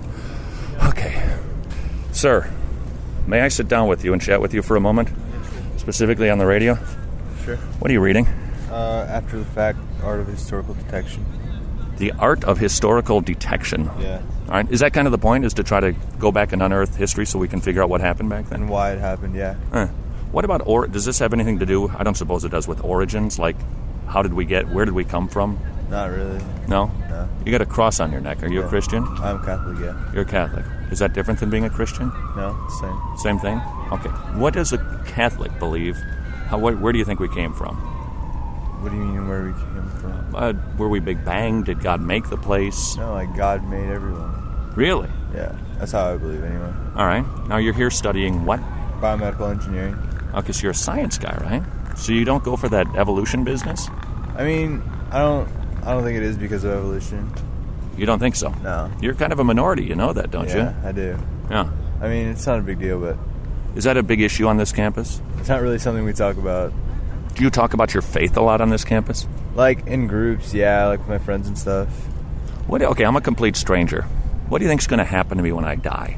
Speaker 5: Okay. Sir, may I sit down with you and chat with you for a moment? Specifically on the radio?
Speaker 12: Sure.
Speaker 5: What are you reading?
Speaker 12: After the Fact, Art of Historical Detection.
Speaker 5: The Art of Historical Detection.
Speaker 12: Yeah.
Speaker 5: All right. Is that kind of the point, is to try to go back and unearth history so we can figure out what happened back then?
Speaker 12: And why it happened, yeah.
Speaker 5: What about, does this have anything to do, I don't suppose it does, with origins? Like, where did we come from?
Speaker 12: Not really.
Speaker 5: No?
Speaker 12: No.
Speaker 5: You got a cross on your neck. Are you a Christian?
Speaker 12: I'm Catholic, yeah.
Speaker 5: You're a Catholic. Is that different than being a Christian?
Speaker 12: No, same.
Speaker 5: Same thing? Okay. What does a Catholic believe? Where do you think we came from?
Speaker 12: What do you mean where we came from?
Speaker 5: Were we Big Bang? Did God make the place?
Speaker 12: No, like God made everyone.
Speaker 5: Really?
Speaker 12: Yeah, that's how I believe anyway.
Speaker 5: All right. Now you're here studying what?
Speaker 12: Biomedical engineering.
Speaker 5: Okay, so you're a science guy, right? So you don't go for that evolution business?
Speaker 12: I mean, I don't think it is because of evolution.
Speaker 5: You don't think so?
Speaker 12: No.
Speaker 5: You're kind of a minority, you know that, don't you?
Speaker 12: Yeah, I do.
Speaker 5: Yeah.
Speaker 12: I mean, it's not a big deal, but...
Speaker 5: Is that a big issue on this campus?
Speaker 12: It's not really something we talk about.
Speaker 5: Do you talk about your faith a lot on this campus?
Speaker 12: Like, in groups, yeah, like with my friends and stuff.
Speaker 5: Okay, I'm a complete stranger. What do you think's going to happen to me when I die?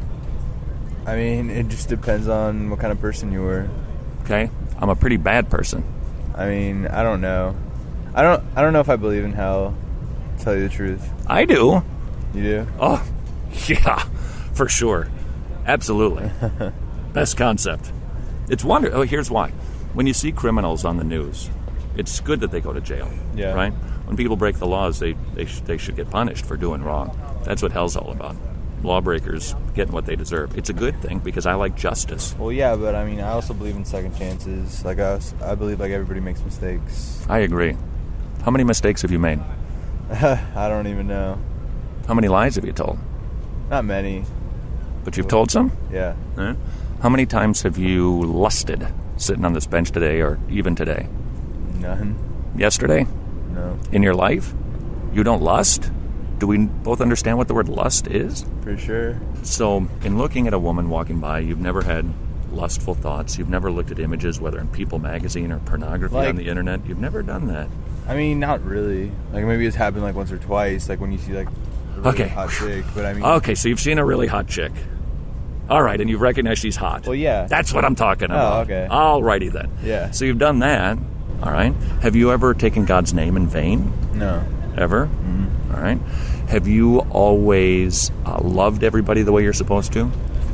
Speaker 12: I mean, it just depends on what kind of person you were.
Speaker 5: Okay? I'm a pretty bad person.
Speaker 12: I mean, I don't know. I don't know if I believe in hell, to tell you the truth.
Speaker 5: I do.
Speaker 12: You do?
Speaker 5: Oh, yeah, for sure. Absolutely. Best concept. It's wonderful. Oh, here's why. When you see criminals on the news, it's good that they go to jail.
Speaker 12: Yeah.
Speaker 5: Right? When people break the laws, they should get punished for doing wrong. That's what hell's all about. Lawbreakers getting what they deserve. It's a good thing because I like justice.
Speaker 12: Well, yeah, but I mean, I also believe in second chances. Like I believe like everybody makes mistakes.
Speaker 5: I agree. How many mistakes have you made?
Speaker 12: I don't even know.
Speaker 5: How many lies have you told?
Speaker 12: Not many.
Speaker 5: But you've told some?
Speaker 12: Yeah.
Speaker 5: How many times have you lusted sitting on this bench today or even today?
Speaker 12: None.
Speaker 5: Yesterday?
Speaker 12: No.
Speaker 5: In your life? You don't lust? Do we both understand what the word lust is?
Speaker 12: For sure.
Speaker 5: So, in looking at a woman walking by, you've never had lustful thoughts. You've never looked at images, whether in People magazine or pornography on the internet. You've never done that.
Speaker 12: I mean, not really. Like, maybe it's happened, like, once or twice, like, when you see, like, a really hot chick, but I mean...
Speaker 5: Okay, so you've seen a really hot chick. All right, and you've recognized she's hot.
Speaker 12: Well, yeah.
Speaker 5: That's what I'm talking about.
Speaker 12: Oh, okay.
Speaker 5: All righty then.
Speaker 12: Yeah.
Speaker 5: So you've done that. All right. Have you ever taken God's name in vain?
Speaker 12: No.
Speaker 5: Ever? Mm-hmm. All right. Have you always loved everybody the way you're supposed to?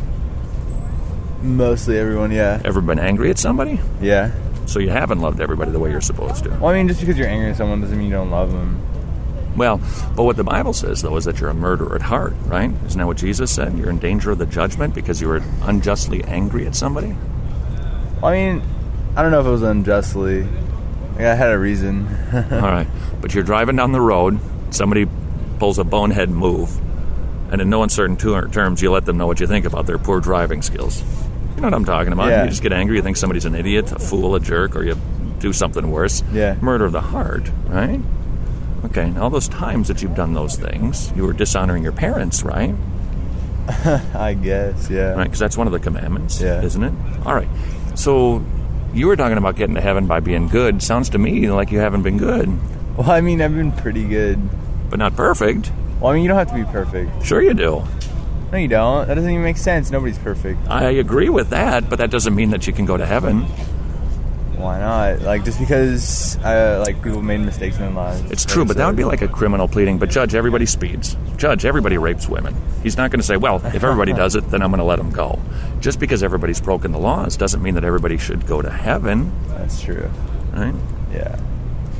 Speaker 12: Mostly everyone, yeah.
Speaker 5: Ever been angry at somebody?
Speaker 12: Yeah.
Speaker 5: So you haven't loved everybody the way you're supposed to?
Speaker 12: Well, I mean, just because you're angry at someone doesn't mean you don't love them.
Speaker 5: Well, but what the Bible says, though, is that you're a murderer at heart, right? Isn't that what Jesus said? You're in danger of the judgment because you were unjustly angry at somebody?
Speaker 12: Well, I mean, I don't know if it was unjustly. Like, I had a reason.
Speaker 5: All right. But you're driving down the road, somebody pulls a bonehead move, and in no uncertain terms, you let them know what you think about their poor driving skills. You know what I'm talking about?
Speaker 12: Yeah.
Speaker 5: You just get angry, you think somebody's an idiot, a fool, a jerk, or you do something worse.
Speaker 12: Yeah.
Speaker 5: Murder of the heart, right? Okay, now all those times that you've done those things, you were dishonoring your parents, right?
Speaker 12: I guess, yeah.
Speaker 5: Right, because that's one of the commandments,
Speaker 12: yeah.
Speaker 5: Isn't it? All right. So you were talking about getting to heaven by being good. Sounds to me like you haven't been good.
Speaker 12: Well, I mean, I've been pretty good.
Speaker 5: But not perfect.
Speaker 12: Well, I mean, you don't have to be perfect.
Speaker 5: Sure you do.
Speaker 12: No, you don't. That doesn't even make sense. Nobody's perfect.
Speaker 5: I agree with that, but that doesn't mean that you can go to heaven.
Speaker 12: Why not? Like, just because, like, people made mistakes in their lives.
Speaker 5: It's true, but that would be like a criminal pleading. But Judge, everybody speeds. Judge, everybody rapes women. He's not going to say, well, if everybody does it, then I'm going to let them go. Just because everybody's broken the laws doesn't mean that everybody should go to heaven.
Speaker 12: That's true.
Speaker 5: Right?
Speaker 12: Yeah.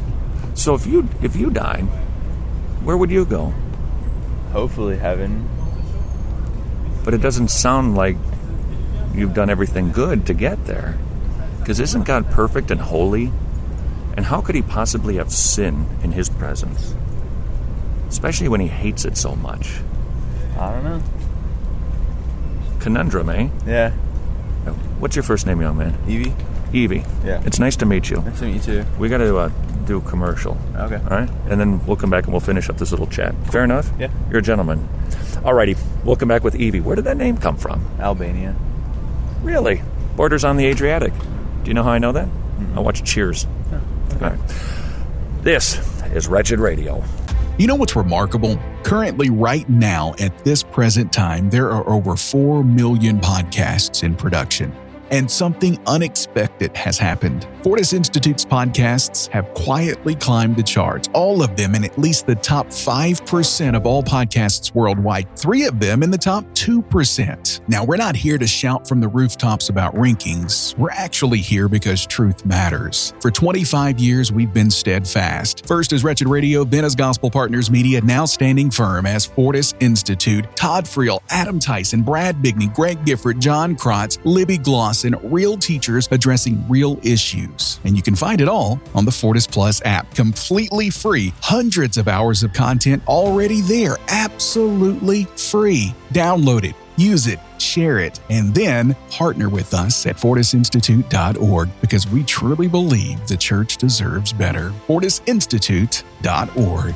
Speaker 5: So if you died, where would you go?
Speaker 12: Hopefully heaven.
Speaker 5: But it doesn't sound like you've done everything good to get there. Because isn't God perfect and holy? And how could he possibly have sin in his presence? Especially when he hates it so much.
Speaker 12: I don't know.
Speaker 5: Conundrum, eh?
Speaker 12: Yeah.
Speaker 5: What's your first name, young man?
Speaker 12: Evie.
Speaker 5: Evie.
Speaker 12: Yeah.
Speaker 5: It's nice to meet you.
Speaker 12: Nice to meet you too.
Speaker 5: We got to do a commercial.
Speaker 12: Okay.
Speaker 5: All right? And then we'll come back and we'll finish up this little chat. Fair enough?
Speaker 12: Yeah.
Speaker 5: You're a gentleman. All righty. We'll come back with Evie. Where did that name come from?
Speaker 12: Albania.
Speaker 5: Really? Borders on the Adriatic. Do you know how I know that? I watch Cheers.
Speaker 12: Oh, okay.
Speaker 5: All right. This is Wretched Radio.
Speaker 7: You know what's remarkable? Currently, right now, at this present time, there are over 4 million podcasts in production. And something unexpected has happened. Fortis Institute's podcasts have quietly climbed the charts, all of them in at least the top 5% of all podcasts worldwide, 3 of them in the top 2%. Now, we're not here to shout from the rooftops about rankings. We're actually here because truth matters. For 25 years, we've been steadfast. First as Wretched Radio, then as Gospel Partners Media, now standing firm as Fortis Institute. Todd Friel, Adam Tyson, Brad Bigney, Greg Gifford, John Krotz, Libby Gloss, and real teachers addressing real issues. And you can find it all on the Fortis Plus app, completely free. Hundreds of hours of content already there, absolutely free. Download it, use it, share it, and then partner with us at fortisinstitute.org because we truly believe the church deserves better. fortisinstitute.org.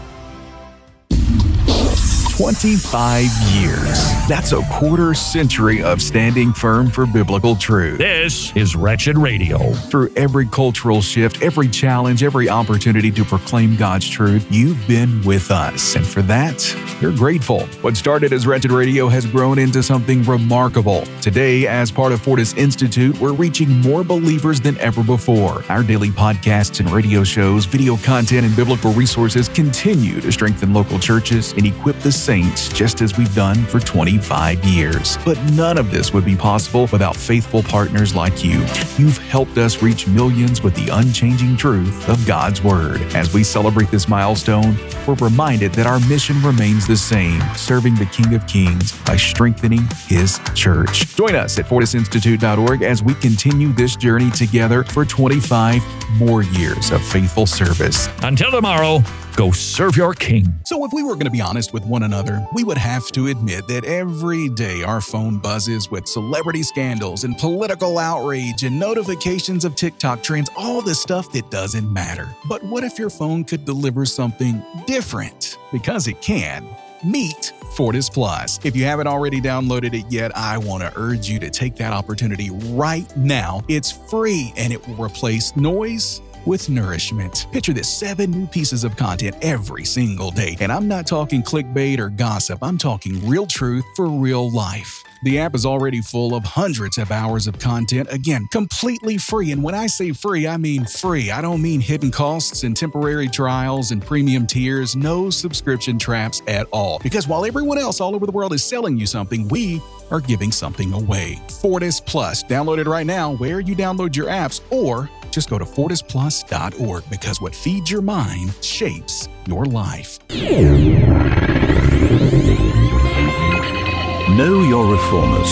Speaker 7: 25 years. That's a quarter century of standing firm for biblical truth.
Speaker 8: This is Wretched Radio.
Speaker 7: Through every cultural shift, every challenge, every opportunity to proclaim God's truth, you've been with us. And for that, you're grateful. What started as Wretched Radio has grown into something remarkable. Today, as part of Fortis Institute, we're reaching more believers than ever before. Our daily podcasts and radio shows, video content, and biblical resources continue to strengthen local churches and equip the saints just as we've done for 25 years. But none of this would be possible without faithful partners like you. You've helped us reach millions with the unchanging truth of God's Word. As we celebrate this milestone, we're reminded that our mission remains the same, serving the King of Kings by strengthening His church. Join us at fortisinstitute.org as we continue this journey together for 25 more years of faithful service.
Speaker 8: Until tomorrow, go serve your King.
Speaker 7: So if we were going to be honest with one another, we would have to admit that every day our phone buzzes with celebrity scandals and political outrage and notifications of TikTok trends, all the stuff that doesn't matter. But what if your phone could deliver something different? Because it can. Meet Fortis Plus. If you haven't already downloaded it yet, I want to urge you to take that opportunity right now. It's free and it will replace noise with nourishment. Picture this: 7 new pieces of content every single day. And I'm not talking clickbait or gossip. I'm talking real truth for real life. The app is already full of hundreds of hours of content, again, completely free. And when I say free, I mean free. I don't mean hidden costs and temporary trials and premium tiers. No subscription traps at all. Because while everyone else all over the world is selling you something, we are giving something away. Fortis Plus. Download it right now where you download your apps, or just go to fortisplus.org, because what feeds your mind shapes your life.
Speaker 1: Know your reformers.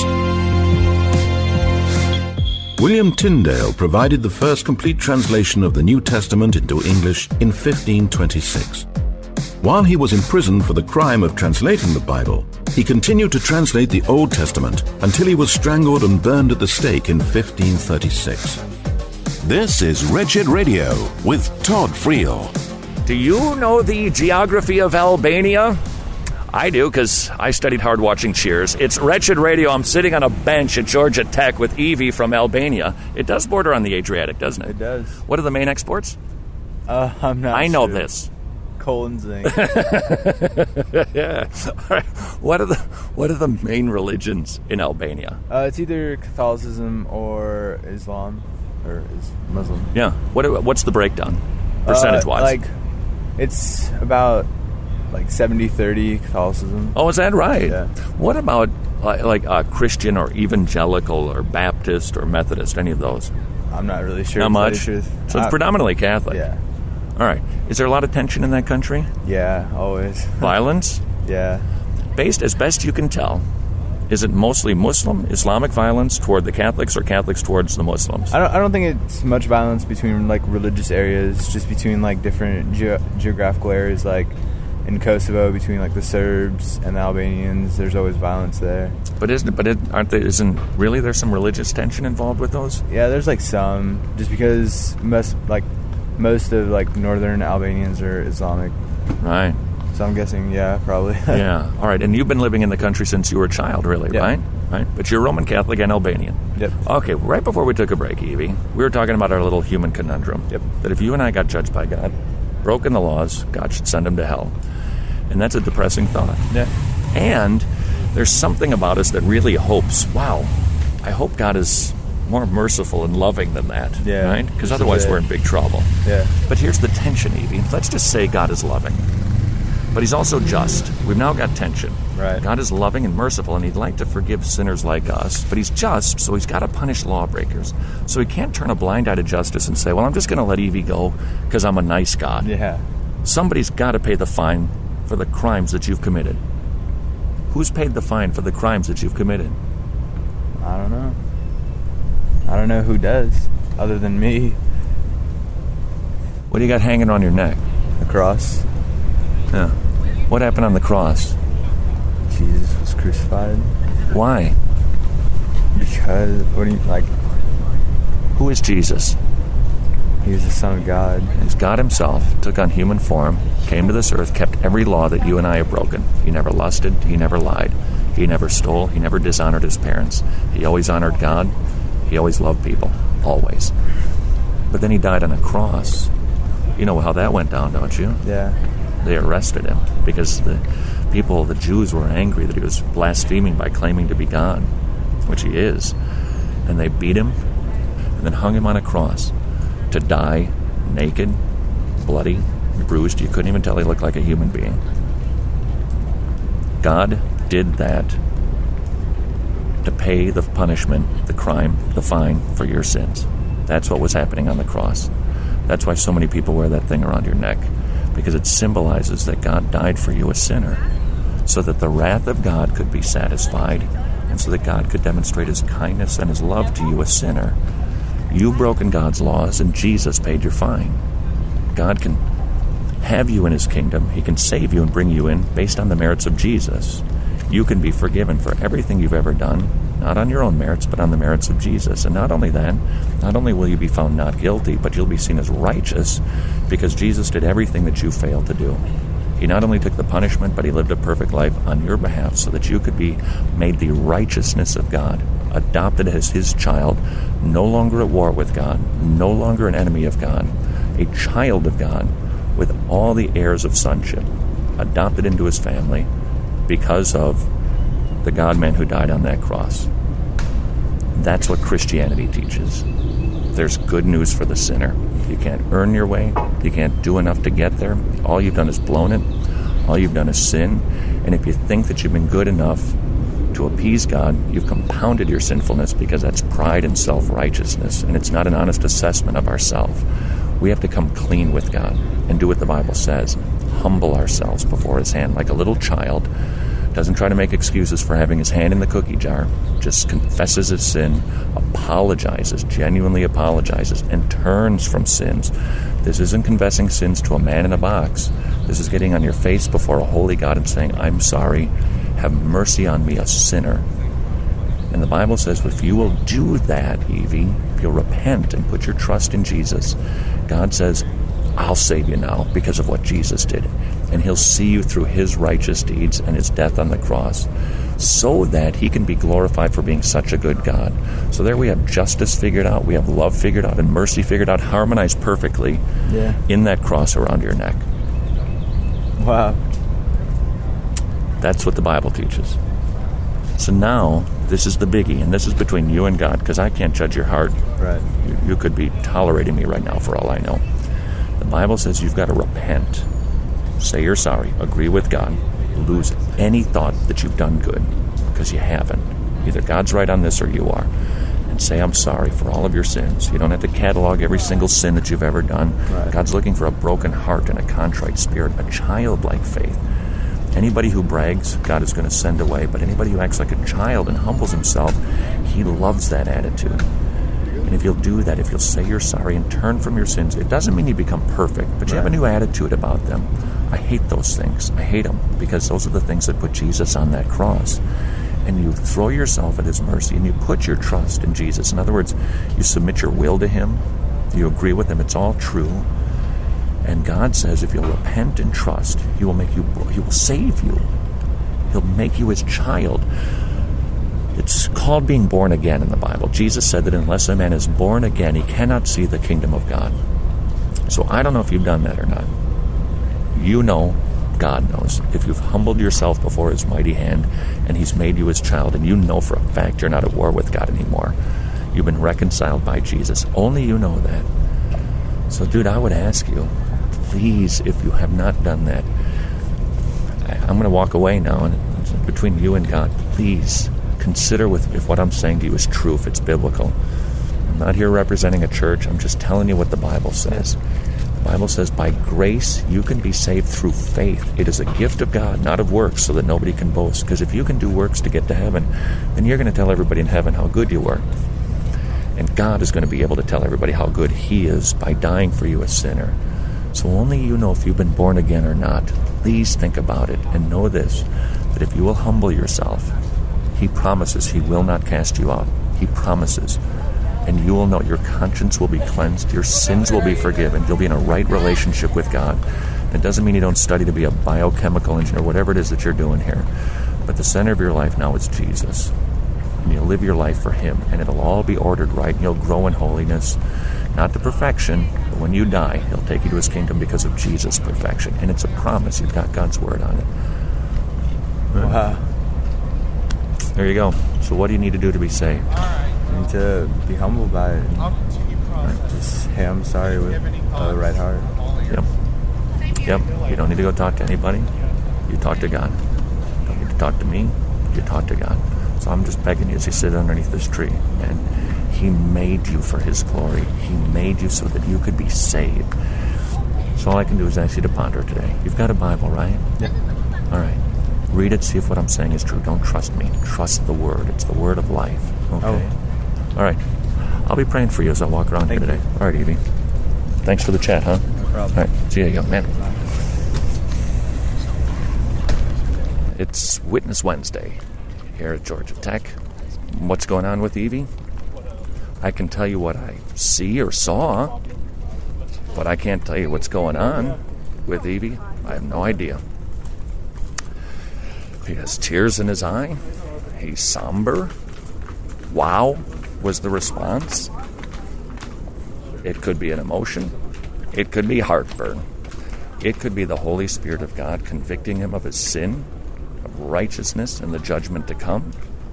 Speaker 1: William Tyndale provided the first complete translation of the New Testament into English in 1526. While he was imprisoned for the crime of translating the Bible, he continued to translate the Old Testament until he was strangled and burned at the stake in 1536.
Speaker 9: This is Wretched Radio with Todd Friel.
Speaker 5: Do you know the geography of Albania? I do, because I studied hard watching Cheers. It's Wretched Radio. I'm sitting on a bench at Georgia Tech with Evie from Albania. It does border on the Adriatic, doesn't it?
Speaker 12: It does.
Speaker 5: What are the main exports?
Speaker 12: I'm not
Speaker 5: I know
Speaker 12: sure.
Speaker 5: this.
Speaker 12: Coal and zinc.
Speaker 5: Yeah. All right. What are the main religions in Albania?
Speaker 12: It's either Catholicism or Islam, or is Muslim.
Speaker 5: Yeah. What's the breakdown, percentage-wise?
Speaker 12: It's about 70-30 Catholicism.
Speaker 5: Oh, is that right?
Speaker 12: Yeah.
Speaker 5: What about Christian or evangelical or Baptist or Methodist? Any of those?
Speaker 12: I'm not really sure.
Speaker 5: Not much.
Speaker 12: So
Speaker 5: it's predominantly Catholic.
Speaker 12: Yeah.
Speaker 5: All right. Is there a lot of tension in that country?
Speaker 12: Yeah, always.
Speaker 5: Violence?
Speaker 12: Yeah.
Speaker 5: Based, as best you can tell, Is it mostly Muslim, Islamic violence toward the Catholics or Catholics towards the Muslims?
Speaker 12: I don't think it's much violence between like religious areas, just between like different geographical areas, like in Kosovo between like the Serbs and the Albanians. There's always violence there.
Speaker 5: But isn't really there's some religious tension involved with those?
Speaker 12: Yeah, there's like some, just because most of like northern Albanians are Islamic.
Speaker 5: Right.
Speaker 12: So I'm guessing, yeah, probably.
Speaker 5: Yeah. All right. And you've been living in the country since you were a child, really,
Speaker 12: yeah.
Speaker 5: Right? Right. But you're Roman Catholic and Albanian.
Speaker 12: Yep.
Speaker 5: Okay. Right before we took a break, Evie, we were talking about our little human conundrum.
Speaker 12: Yep.
Speaker 5: That if you and I got judged by God, broken the laws, God should send him to hell. And that's a depressing thought.
Speaker 12: Yeah.
Speaker 5: And there's something about us that really hopes, wow, I hope God is more merciful and loving than that.
Speaker 12: Yeah.
Speaker 5: Right? Because otherwise we're in big trouble.
Speaker 12: Yeah.
Speaker 5: But here's the tension, Evie. Let's just say God is loving. But he's also just. We've now got tension.
Speaker 12: Right.
Speaker 5: God is loving and merciful, and he'd like to forgive sinners like us. But he's just, so he's got to punish lawbreakers. So he can't turn a blind eye to justice and say, well, I'm just going to let Evie go because I'm a nice God.
Speaker 12: Yeah.
Speaker 5: Somebody's got to pay the fine for the crimes that you've committed. Who's paid the fine for the crimes that you've committed?
Speaker 12: I don't know. I don't know who does, other than me.
Speaker 5: What do you got hanging on your neck?
Speaker 12: A cross.
Speaker 5: Yeah. What happened on the cross?
Speaker 12: Jesus was crucified.
Speaker 5: Why?
Speaker 12: Because,
Speaker 5: who is Jesus?
Speaker 12: He's the Son of God.
Speaker 5: He's God himself, took on human form, came to this earth, kept every law that you and I have broken. He never lusted, he never lied, he never stole, he never dishonored his parents. He always honored God, he always loved people, always. But then he died on a cross. You know how that went down, don't you?
Speaker 12: Yeah.
Speaker 5: They arrested him because the Jews were angry that he was blaspheming by claiming to be God, which he is. And they beat him and then hung him on a cross to die naked, bloody, bruised. You couldn't even tell he looked like a human being. God did that to pay the punishment, the crime, the fine for your sins. That's what was happening on the cross. That's why so many people wear that thing around your neck, because it symbolizes that God died for you, a sinner, so that the wrath of God could be satisfied, and so that God could demonstrate his kindness and his love to you, a sinner. You've broken God's laws, and Jesus paid your fine. God can have you in his kingdom. He can save you and bring you in based on the merits of Jesus. You can be forgiven for everything you've ever done, not on your own merits, but on the merits of Jesus. And not only that, not only will you be found not guilty, but you'll be seen as righteous because Jesus did everything that you failed to do. He not only took the punishment, but he lived a perfect life on your behalf so that you could be made the righteousness of God, adopted as his child, no longer at war with God, no longer an enemy of God, a child of God with all the heirs of sonship, adopted into his family because of the God-man who died on that cross. That's what Christianity teaches. There's good news for the sinner. You can't earn your way. You can't do enough to get there. All you've done is blown it. All you've done is sin. And if you think that you've been good enough to appease God, you've compounded your sinfulness because that's pride and self-righteousness, and it's not an honest assessment of ourselves. We have to come clean with God and do what the Bible says. Humble ourselves before his hand like a little child. Doesn't try to make excuses for having his hand in the cookie jar. Just confesses his sin, apologizes, genuinely apologizes, and turns from sins. This isn't confessing sins to a man in a box. This is getting on your face before a holy God and saying, I'm sorry, have mercy on me, a sinner. And the Bible says if you will do that, Evie, if you'll repent and put your trust in Jesus, God says, I'll save you now because of what Jesus did. And he'll see you through his righteous deeds and his death on the cross so that he can be glorified for being such a good God. So there we have justice figured out, we have love figured out, and mercy figured out, harmonized perfectly in that cross around your neck.
Speaker 12: Wow.
Speaker 5: That's what the Bible teaches. So now, this is the biggie, and this is between you and God, because I can't judge your heart.
Speaker 12: Right.
Speaker 5: You could be tolerating me right now for all I know. The Bible says you've got to repent. Say you're sorry. Agree with God. Lose any thought that you've done good, because you haven't. Either God's right on this or you are. And say, I'm sorry for all of your sins. You don't have to catalog every single sin that you've ever done.
Speaker 12: Right.
Speaker 5: God's looking for a broken heart and a contrite spirit, a childlike faith. Anybody who brags, God is going to send away. But anybody who acts like a child and humbles himself, he loves that attitude. And if you'll do that, if you'll say you're sorry and turn from your sins, it doesn't mean you become perfect, but you have a new attitude about them. I hate those things. I hate them because those are the things that put Jesus on that cross. And you throw yourself at his mercy and you put your trust in Jesus. In other words, you submit your will to him. You agree with him. It's all true. And God says if you'll repent and trust, he will save you. He'll make you his child. It's called being born again in the Bible. Jesus said that unless a man is born again, he cannot see the kingdom of God. So I don't know if you've done that or not. You know, God knows. If you've humbled yourself before his mighty hand and he's made you his child, and you know for a fact you're not at war with God anymore. You've been reconciled by Jesus. Only you know that. So, dude, I would ask you, please, if you have not done that, I'm going to walk away now, and between you and God, please consider if what I'm saying to you is true, if it's biblical. I'm not here representing a church. I'm just telling you what the Bible says. The Bible says, by grace you can be saved through faith. It is a gift of God, not of works, so that nobody can boast. Because if you can do works to get to heaven, then you're going to tell everybody in heaven how good you were. And God is going to be able to tell everybody how good he is by dying for you, a sinner. So only you know if you've been born again or not. Please think about it and know this, that if you will humble yourself, he promises he will not cast you out. He promises. And you will know your conscience will be cleansed, your sins will be forgiven, you'll be in a right relationship with God. It doesn't mean you don't study to be a biochemical engineer, whatever it is that you're doing here. But the center of your life now is Jesus. And you'll live your life for him, and it'll all be ordered right, and you'll grow in holiness, not to perfection, but when you die, he'll take you to his kingdom because of Jesus' perfection. And it's a promise. You've got God's word on it.
Speaker 12: Wow.
Speaker 5: There you go. So what do you need to do to be saved?
Speaker 12: You need to be humbled by it. Just, hey, I'm sorry with a right heart.
Speaker 5: Yep. You don't need to go talk to anybody. You talk to God. You don't need to talk to me. You talk to God. So I'm just begging you as you sit underneath this tree. And he made you for his glory. He made you so that you could be saved. So all I can do is ask you to ponder today. You've got a Bible, right?
Speaker 12: Yeah.
Speaker 5: All right. Read it, see if what I'm saying is true. Don't trust me. Trust the word. It's the word of life. Okay?
Speaker 12: Oh.
Speaker 5: All right. I'll be praying for you as I walk around here today. All right, Evie. Thanks for the chat, huh?
Speaker 12: No problem.
Speaker 5: All right. See you, young man. It's Witness Wednesday here at Georgia Tech. What's going on with Evie? I can tell you what I see or saw, but I can't tell you what's going on with Evie. I have no idea. He has tears in his eye. He's somber. Wow was the response. It could be an emotion. It could be heartburn. It could be the Holy Spirit of God convicting him of his sin, of righteousness, and the judgment to come.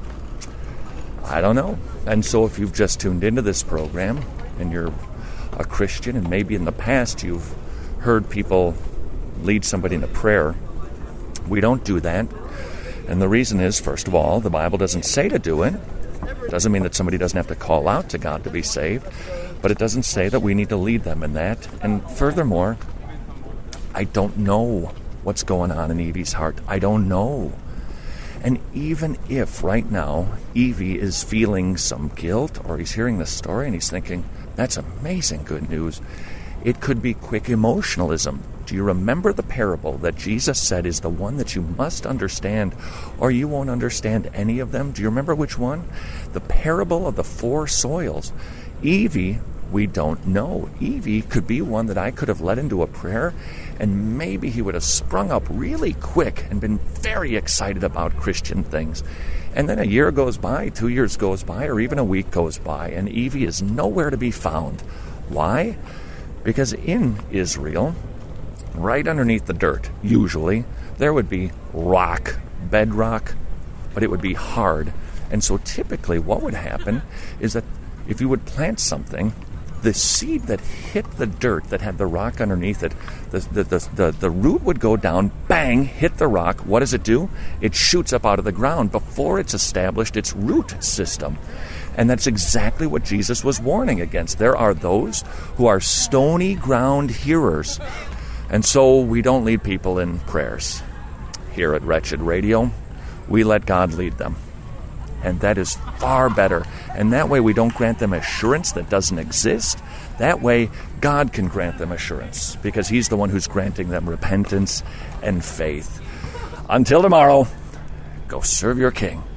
Speaker 5: I don't know. And so if you've just tuned into this program and you're a Christian, and maybe in the past you've heard people lead somebody into prayer, we don't do that. And the reason is, first of all, the Bible doesn't say to do it. It doesn't mean that somebody doesn't have to call out to God to be saved, but it doesn't say that we need to lead them in that. And furthermore, I don't know what's going on in Evie's heart. I don't know. And even if right now Evie is feeling some guilt, or he's hearing the story and he's thinking, that's amazing good news, it could be quick emotionalism. Do you remember the parable that Jesus said is the one that you must understand, or you won't understand any of them? Do you remember which one? The parable of the 4 soils. Evie, we don't know. Evie could be one that I could have led into a prayer, and maybe he would have sprung up really quick and been very excited about Christian things. And then a year goes by, 2 years goes by, or even a week goes by, and Evie is nowhere to be found. Why? Because in Israel, right underneath the dirt, usually, there would be rock, bedrock, but it would be hard. And so typically what would happen is that if you would plant something, the seed that hit the dirt that had the rock underneath it, the root would go down, bang, hit the rock. What does it do? It shoots up out of the ground before it's established its root system. And that's exactly what Jesus was warning against. There are those who are stony ground hearers. And so we don't lead people in prayers. here at Wretched Radio. We let God lead them. And that is far better. And that way we don't grant them assurance that doesn't exist. That way God can grant them assurance because He's the one who's granting them repentance and faith. Until tomorrow, go serve your King.